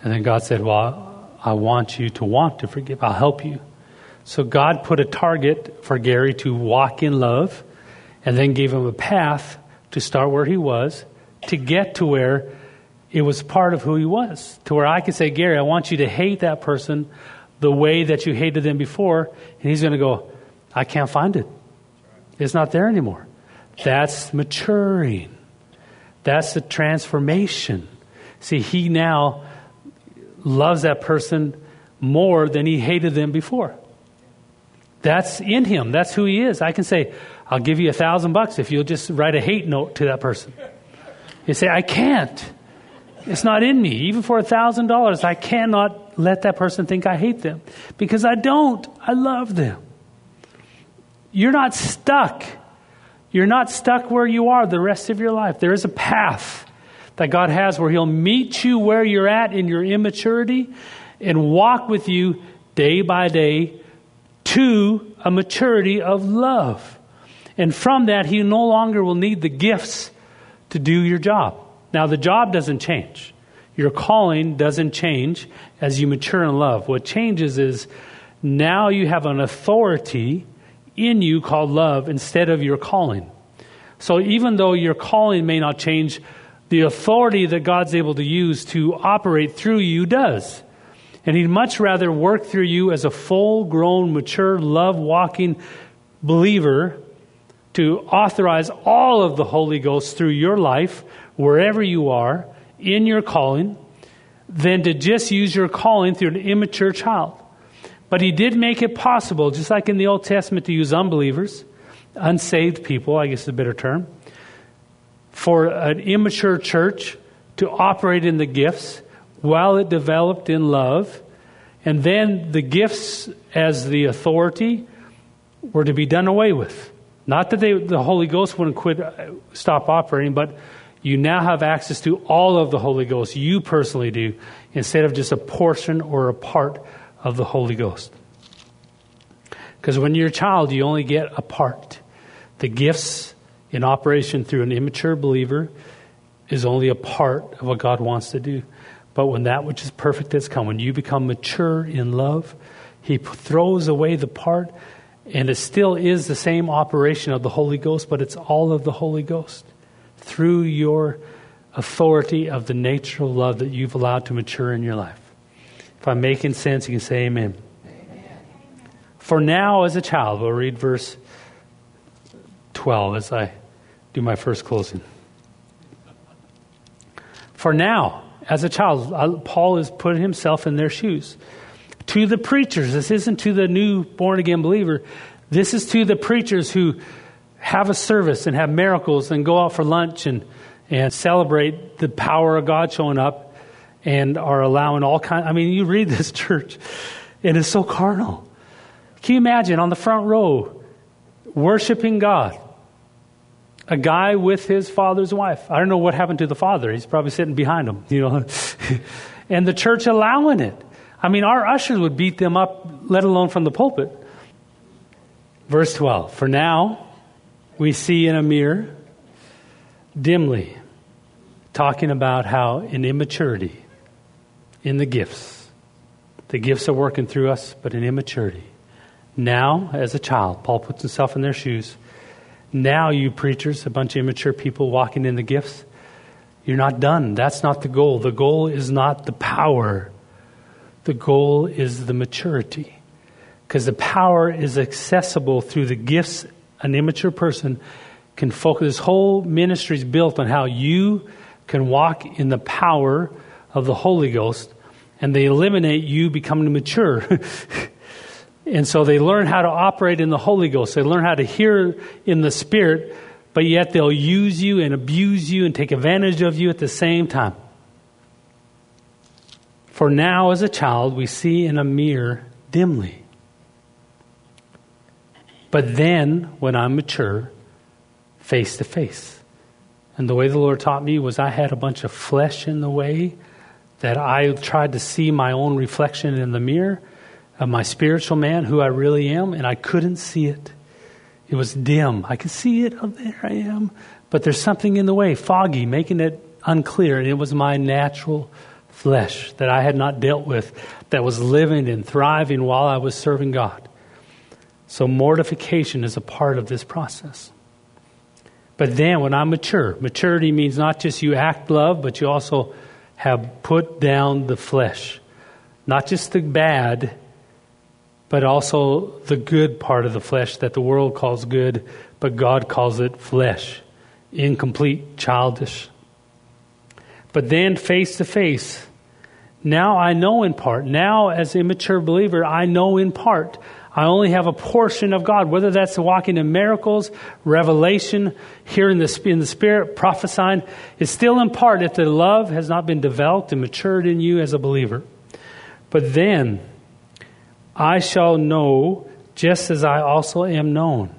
S1: And then God said, well, I want you to want to forgive. I'll help you. So God put a target for Gary to walk in love, and then gave him a path to start where he was, to get to where it was part of who he was. To where I could say, Gary, I want you to hate that person the way that you hated them before. And he's going to go, I can't find it. It's not there anymore. That's maturing. That's the transformation. See, he now loves that person more than he hated them before. That's in him. That's who he is. I can say, I'll give you $1,000 if you'll just write a hate note to that person. You say, I can't. It's not in me. Even for $1,000, I cannot let that person think I hate them. Because I don't. I love them. You're not stuck. You're not stuck where you are the rest of your life. There is a path that God has where He'll meet you where you're at in your immaturity and walk with you day by day to a maturity of love. And from that, He no longer will need the gifts to do your job. Now, the job doesn't change. Your calling doesn't change as you mature in love. What changes is now you have an authority in you called love instead of your calling. So even though your calling may not change, the authority that God's able to use to operate through you does. And He'd much rather work through you as a full-grown, mature, love-walking believer to authorize all of the Holy Ghost through your life, wherever you are, in your calling, than to just use your calling through an immature child. But He did make it possible, just like in the Old Testament, to use unbelievers, unsaved people, I guess is a better term, for an immature church to operate in the gifts while it developed in love. And then the gifts as the authority were to be done away with. Not that the Holy Ghost wouldn't stop operating, but you now have access to all of the Holy Ghost. You personally do, instead of just a portion or a part of the Holy Ghost. Because when you're a child, you only get a part. The gifts in operation through an immature believer is only a part of what God wants to do. But when that which is perfect has come, when you become mature in love, He throws away the part, and it still is the same operation of the Holy Ghost, but it's all of the Holy Ghost through your authority of the nature of love that you've allowed to mature in your life. If I'm making sense, you can say amen. Amen. For now, as a child, we'll read verse 12 as I do my first closing. For now, as a child, Paul is putting himself in their shoes. To the preachers, this isn't to the new born-again believer. This is to the preachers who have a service and have miracles and go out for lunch and celebrate the power of God showing up and are allowing all kinds. I mean, you read this church, and it's so carnal. Can you imagine on the front row worshiping God? A guy with his father's wife. I don't know what happened to the father. He's probably sitting behind him, and the church allowing it. I mean, our ushers would beat them up, let alone from the pulpit. Verse 12. For now, we see in a mirror, dimly, talking about how in immaturity, in the gifts are working through us, but in immaturity. Now, as a child, Paul puts himself in their shoes. Now, you preachers, a bunch of immature people walking in the gifts, you're not done. That's not the goal. The goal is not the power. The goal is the maturity. Because the power is accessible through the gifts. An immature person can focus. This whole ministry is built on how you can walk in the power of the Holy Ghost, and they eliminate you becoming mature. And so they learn how to operate in the Holy Ghost. They learn how to hear in the Spirit, but yet they'll use you and abuse you and take advantage of you at the same time. For now, as a child, we see in a mirror dimly. But then, when I'm mature, face to face. And the way the Lord taught me was I had a bunch of flesh in the way that I tried to see my own reflection in the mirror of my spiritual man, who I really am, and I couldn't see it. It was dim. I could see it. Oh, there I am. But there's something in the way, foggy, making it unclear. And it was my natural flesh that I had not dealt with, that was living and thriving while I was serving God. So mortification is a part of this process. But then when I'm mature, maturity means not just you act love, but you also have put down the flesh. Not just the bad, but also the good part of the flesh that the world calls good, but God calls it flesh. Incomplete, childish. But then face to face, now I know in part. Now as an immature believer, I know in part. I only have a portion of God, whether that's walking in miracles, revelation, hearing in the Spirit, prophesying. It's still in part if the love has not been developed and matured in you as a believer. But then I shall know just as I also am known.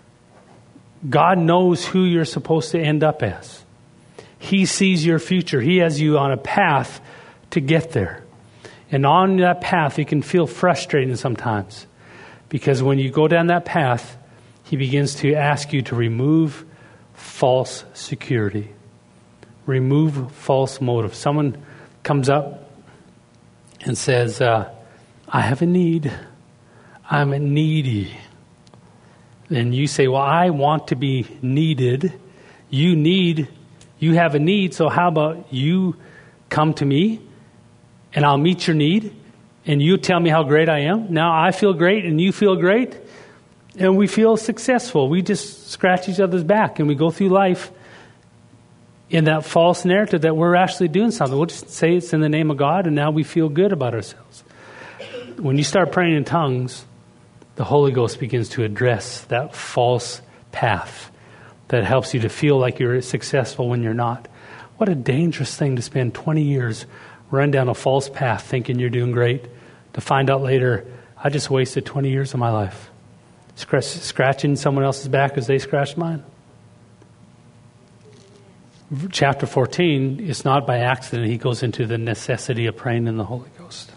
S1: God knows who you're supposed to end up as. He sees your future. He has you on a path to get there. And on that path, it can feel frustrating sometimes. Because when you go down that path, He begins to ask you to remove false security. Remove false motive. Someone comes up and says, I have a need. I'm needy. Then you say, well, I want to be needed. You have a need, so how about you come to me and I'll meet your need and you tell me how great I am. Now I feel great and you feel great and we feel successful. We just scratch each other's back and we go through life in that false narrative that we're actually doing something. We'll just say it's in the name of God and now we feel good about ourselves. When you start praying in tongues, the Holy Ghost begins to address that false path that helps you to feel like you're successful when you're not. What a dangerous thing to spend 20 years run down a false path thinking you're doing great, to find out later, I just wasted 20 years of my life scratching someone else's back as they scratched mine. Chapter 14, it's not by accident. He goes into the necessity of praying in the Holy Ghost.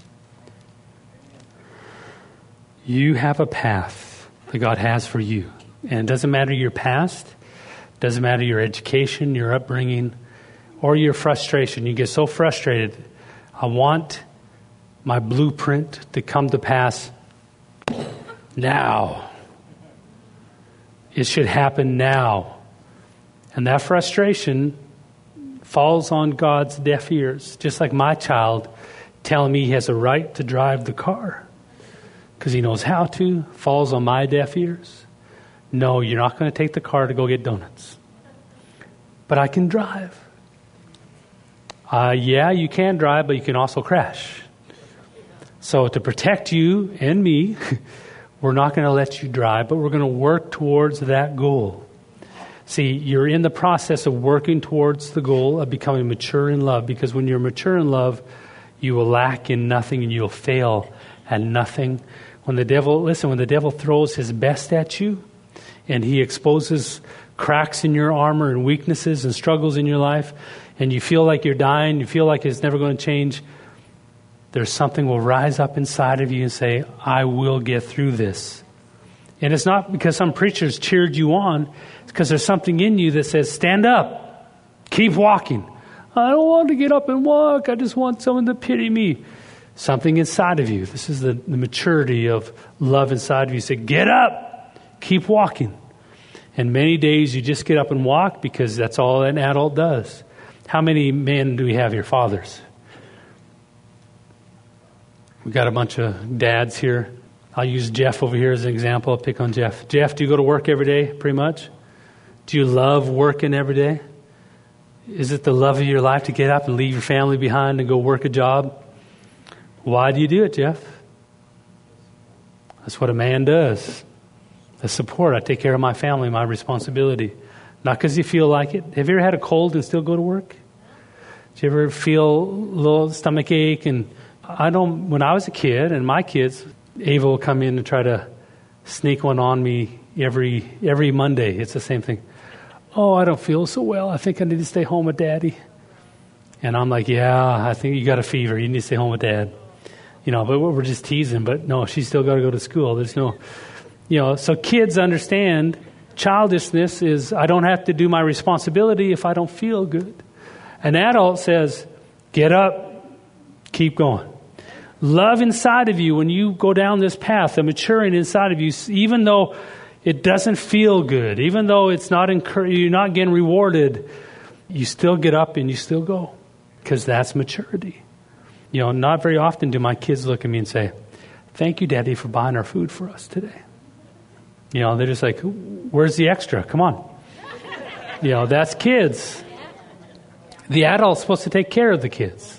S1: You have a path that God has for you. And it doesn't matter your past, doesn't matter your education, your upbringing, or your frustration. You get so frustrated. I want my blueprint to come to pass now. It should happen now. And that frustration falls on God's deaf ears. Just like my child telling me he has a right to drive the car because he knows how to, falls on my deaf ears. No, you're not going to take the car to go get donuts. But I can drive. Yeah, you can drive, but you can also crash. So to protect you and me, we're not going to let you drive, but we're going to work towards that goal. See, you're in the process of working towards the goal of becoming mature in love, because when you're mature in love, you will lack in nothing and you'll fail at nothing. When the devil throws his best at you and he exposes cracks in your armor and weaknesses and struggles in your life, and you feel like you're dying, you feel like it's never going to change, there's something will rise up inside of you and say, I will get through this. And it's not because some preachers cheered you on. It's because there's something in you that says, stand up, keep walking. I don't want to get up and walk. I just want someone to pity me. Something inside of you. This is the maturity of love inside of you. Say, get up, keep walking. And many days you just get up and walk because that's all an adult does. How many men do we have here? Fathers. We got a bunch of dads here. I'll use Jeff over here as an example. I'll pick on Jeff. Jeff, do you go to work every day, pretty much? Do you love working every day? Is it the love of your life to get up and leave your family behind and go work a job? Why do you do it, Jeff? That's what a man does. The support. I take care of my family, my responsibility. Not because you feel like it. Have you ever had a cold and still go to work? Do you ever feel a little stomach ache? And when I was a kid, and my kids, Ava will come in and try to sneak one on me every Monday. It's the same thing. Oh, I don't feel so well. I think I need to stay home with Daddy. And I'm like, yeah, I think you got a fever. You need to stay home with Dad. But we're just teasing. But no, she's still got to go to school. There's no, so kids understand childishness is I don't have to do my responsibility if I don't feel good. An adult says, Get up, keep going. Love inside of you when you go down this path, the maturing inside of you, even though it doesn't feel good, even though it's not you're not getting rewarded, you still get up and you still go, because that's maturity. Not very often do my kids look at me and say, "Thank you, Daddy, for buying our food for us today." They're just like, "Where's the extra? Come on." That's kids. The adult's supposed to take care of the kids.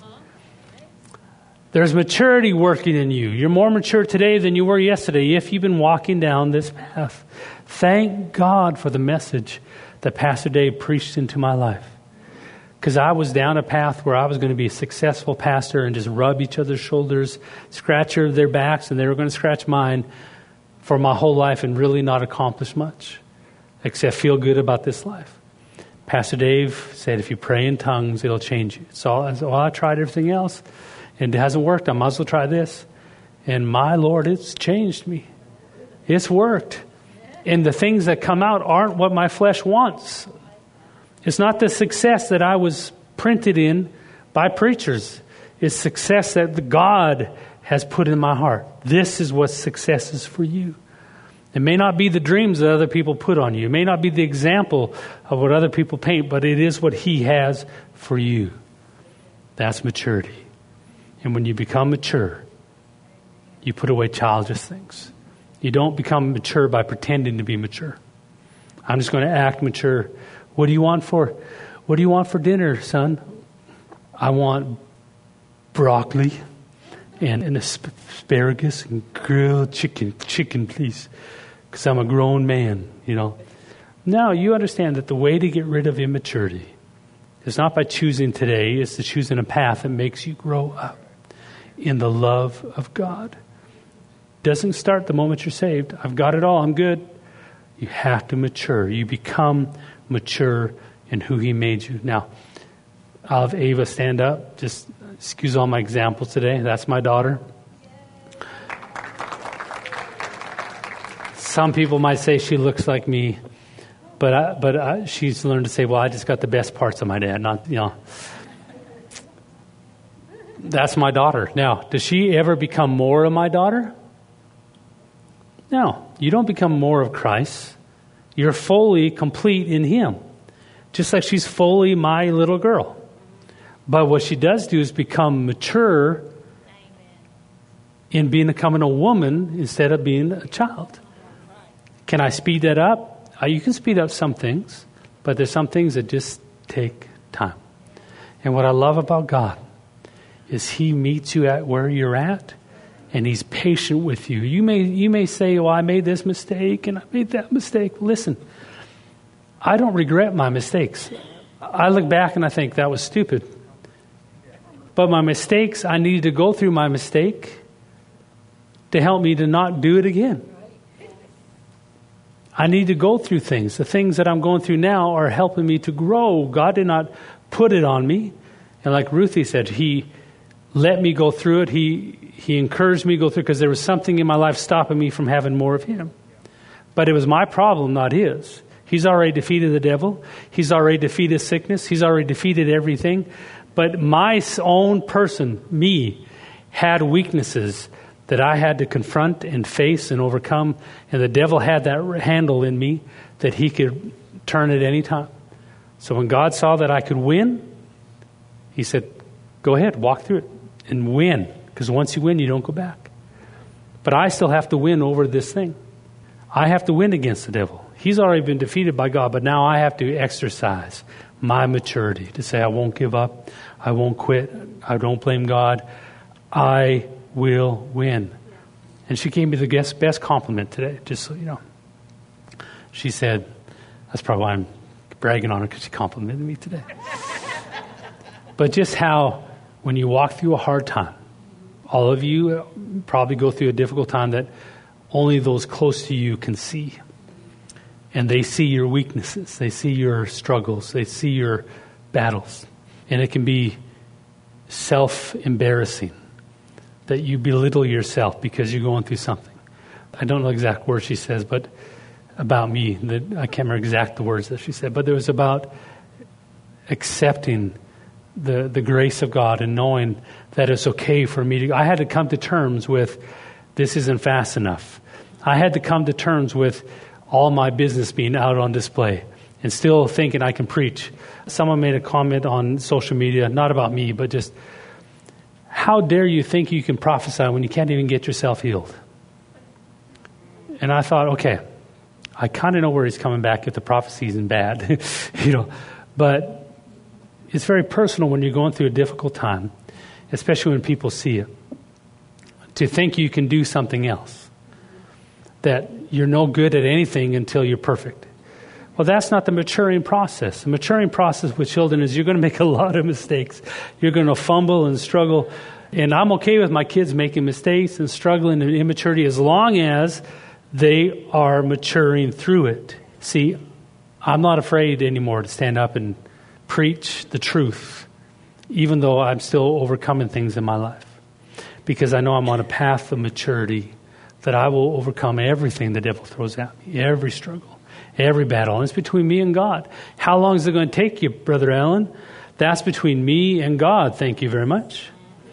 S1: There's maturity working in you. You're more mature today than you were yesterday if you've been walking down this path. Thank God for the message that Pastor Dave preached into my life. Because I was down a path where I was going to be a successful pastor and just rub each other's shoulders, scratch their backs, and they were going to scratch mine for my whole life and really not accomplish much, except feel good about this life. Pastor Dave said, if you pray in tongues, it'll change you. So I tried everything else, and it hasn't worked. I might as well try this. And my Lord, it's changed me. It's worked. And the things that come out aren't what my flesh wants. It's not the success that I was printed in by preachers. It's success that God has put in my heart. This is what success is for you. It may not be the dreams that other people put on you. It may not be the example of what other people paint, but it is what He has for you. That's maturity. And when you become mature, you put away childish things. You don't become mature by pretending to be mature. I'm just going to act mature. What do you want for dinner, son? I want broccoli and asparagus and grilled chicken, please, because I'm a grown man, Now you understand that the way to get rid of immaturity is not by choosing today, it's to choosing a path that makes you grow up in the love of God. Doesn't start the moment you're saved. I've got it all, I'm good. You have to mature. You become mature in who He made you. Now, I'll have Ava stand up. Just excuse all my examples today. That's my daughter. Some people might say she looks like me, but she's learned to say, well, I just got the best parts of my dad. Not, That's my daughter. Now, does she ever become more of my daughter? No. You don't become more of Christ. You're fully complete in Him. Just like she's fully my little girl. But what she does do is become mature in becoming a woman instead of being a child. Can I speed that up? You can speed up some things, but there's some things that just take time. And what I love about God is He meets you at where you're at, and He's patient with you. You may say, well, I made this mistake and I made that mistake. Listen, I don't regret my mistakes. I look back and I think that was stupid. But my mistakes, I needed to go through my mistake to help me to not do it again. I need to go through things. The things that I'm going through now are helping me to grow. God did not put it on me. And like Ruthie said, He let me go through it. He encouraged me to go through it because there was something in my life stopping me from having more of Him. But it was my problem, not His. He's already defeated the devil. He's already defeated sickness. He's already defeated everything. But my own person, me, had weaknesses that I had to confront and face and overcome. And the devil had that handle in me that he could turn at any time. So when God saw that I could win, He said, go ahead, walk through it and win. Because once you win, you don't go back. But I still have to win over this thing. I have to win against the devil. He's already been defeated by God, but now I have to exercise my maturity to say, I won't give up. I won't quit. I don't blame God. I will win. And she gave me the best compliment today, just so you know. She said, that's probably why I'm bragging on her, because she complimented me today. But just how when you walk through a hard time, all of you probably go through a difficult time that only those close to you can see. And they see your weaknesses. They see your struggles. They see your battles. And it can be self-embarrassing that you belittle yourself because you're going through something. I don't know the exact words she says, but about me. I can't remember exact the words that she said. But it was about accepting the grace of God and knowing that it's okay for me to. I had to come to terms with this isn't fast enough. I had to come to terms with all my business being out on display and still thinking I can preach. Someone made a comment on social media, not about me, but just, how dare you think you can prophesy when you can't even get yourself healed? And I thought, okay, I kind of know where he's coming back if the prophecy isn't bad, but it's very personal when you're going through a difficult time, especially when people see it, to think you can do something else, that you're no good at anything until you're perfect. Well, that's not the maturing process. The maturing process with children is you're going to make a lot of mistakes. You're going to fumble and struggle. And I'm okay with my kids making mistakes and struggling in immaturity as long as they are maturing through it. See, I'm not afraid anymore to stand up and preach the truth, even though I'm still overcoming things in my life. Because I know I'm on a path of maturity, that I will overcome everything the devil throws at me, every struggle, every battle. And it's between me and God. How long is it going to take you, Brother Allen? That's between me and God. Thank you very much.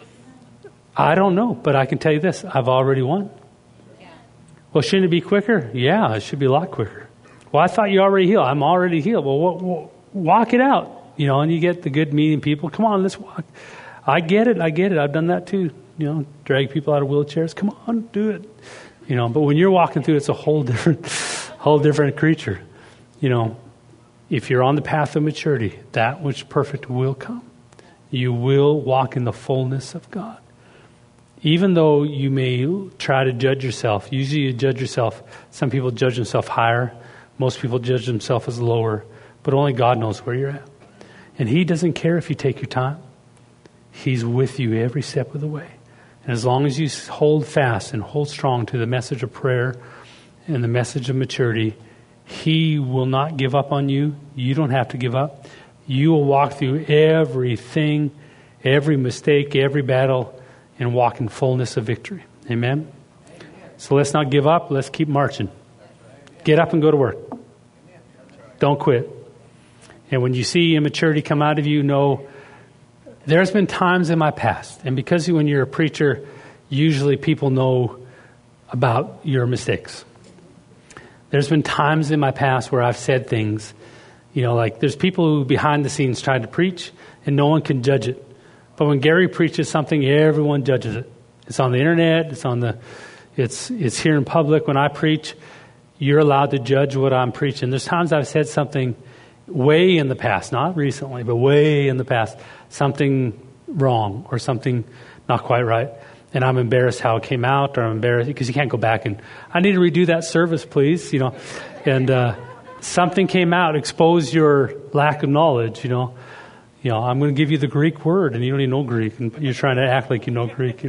S1: I don't know, but I can tell you this. I've already won. Well, shouldn't it be quicker? Yeah, it should be a lot quicker. Well, I thought you already healed. I'm already healed. Well, walk it out. And you get the good meeting people. Come on, let's walk. I get it. I've done that too. Drag people out of wheelchairs. Come on, do it. But when you're walking through, it's a whole different creature. If you're on the path of maturity, that which perfect will come. You will walk in the fullness of God. Even though you may try to judge yourself, usually you judge yourself. Some people judge themselves higher. Most people judge themselves as lower. But only God knows where you're at. And He doesn't care if you take your time. He's with you every step of the way. And as long as you hold fast and hold strong to the message of prayer and the message of maturity, He will not give up on you. You don't have to give up. You will walk through everything, every mistake, every battle, and walk in fullness of victory. Amen? So let's not give up. Let's keep marching. Get up and go to work. Don't quit. And when you see immaturity come out of you, know there's been times in my past, and because when you're a preacher, usually people know about your mistakes. There's been times in my past where I've said things, like there's people who behind the scenes tried to preach, and no one can judge it. But when Gary preaches something, everyone judges it. It's on the internet. It's here in public. When I preach, you're allowed to judge what I'm preaching. There's times I've said something way in the past, not recently, but way in the past, something wrong or something not quite right. And I'm embarrassed how it came out, or I'm embarrassed because you can't go back and, I need to redo that service, please, And something came out, expose your lack of knowledge, I'm going to give you the Greek word, and you don't even know Greek, and you're trying to act like you know Greek,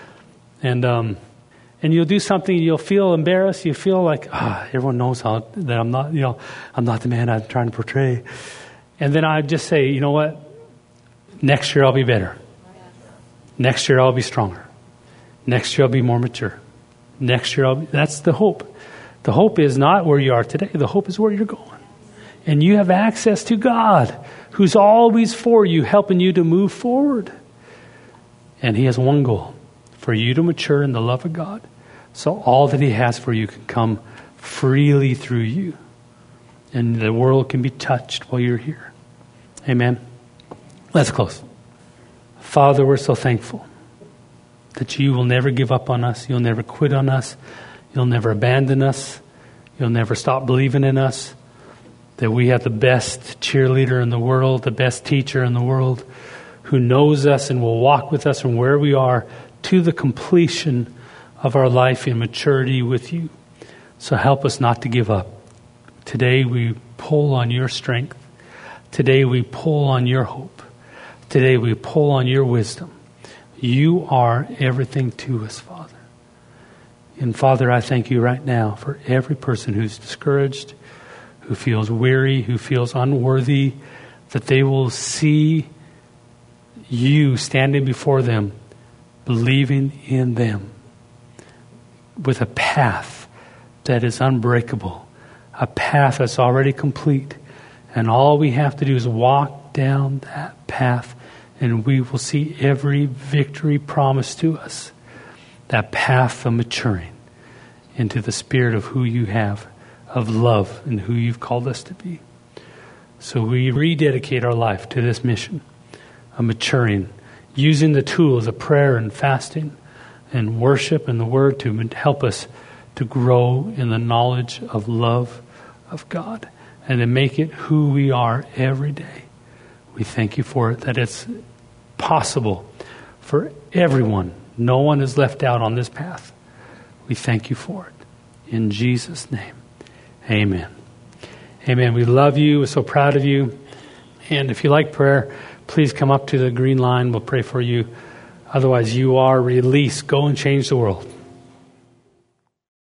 S1: And you'll do something, you'll feel embarrassed, you feel like, everyone knows that I'm not, I'm not the man I'm trying to portray. And then I just say, you know what? Next year I'll be better. Next year I'll be stronger. Next year I'll be more mature. Next year that's the hope. The hope is not where you are today. The hope is where you're going. And you have access to God, who's always for you, helping you to move forward. And He has one goal, for you to mature in the love of God, so all that He has for you can come freely through you, and the world can be touched while you're here. Amen. Let's close. Father, we're so thankful that You will never give up on us. You'll never quit on us. You'll never abandon us. You'll never stop believing in us. That we have the best cheerleader in the world, the best teacher in the world, who knows us and will walk with us from where we are to the completion of our life in maturity with You. So help us not to give up. Today we pull on Your strength. Today we pull on Your hope. Today we pull on Your wisdom. You are everything to us, Father. And Father, I thank You right now for every person who's discouraged, who feels weary, who feels unworthy, that they will see You standing before them, believing in them with a path that is unbreakable, a path that's already complete. And all we have to do is walk down that path and we will see every victory promised to us. That path of maturing into the spirit of who you have, of love, and who you've called us to be. So we rededicate our life to this mission of maturing, using the tools of prayer and fasting and worship and the Word to help us to grow in the knowledge of love of God and to make it who we are every day. We thank you for it, that it's possible for everyone. No one is left out on this path. We thank you for it. In Jesus' name, amen. Amen. We love you. We're so proud of you. And if you like prayer, please come up to the green line. We'll pray for you. Otherwise, you are released. Go and change the world.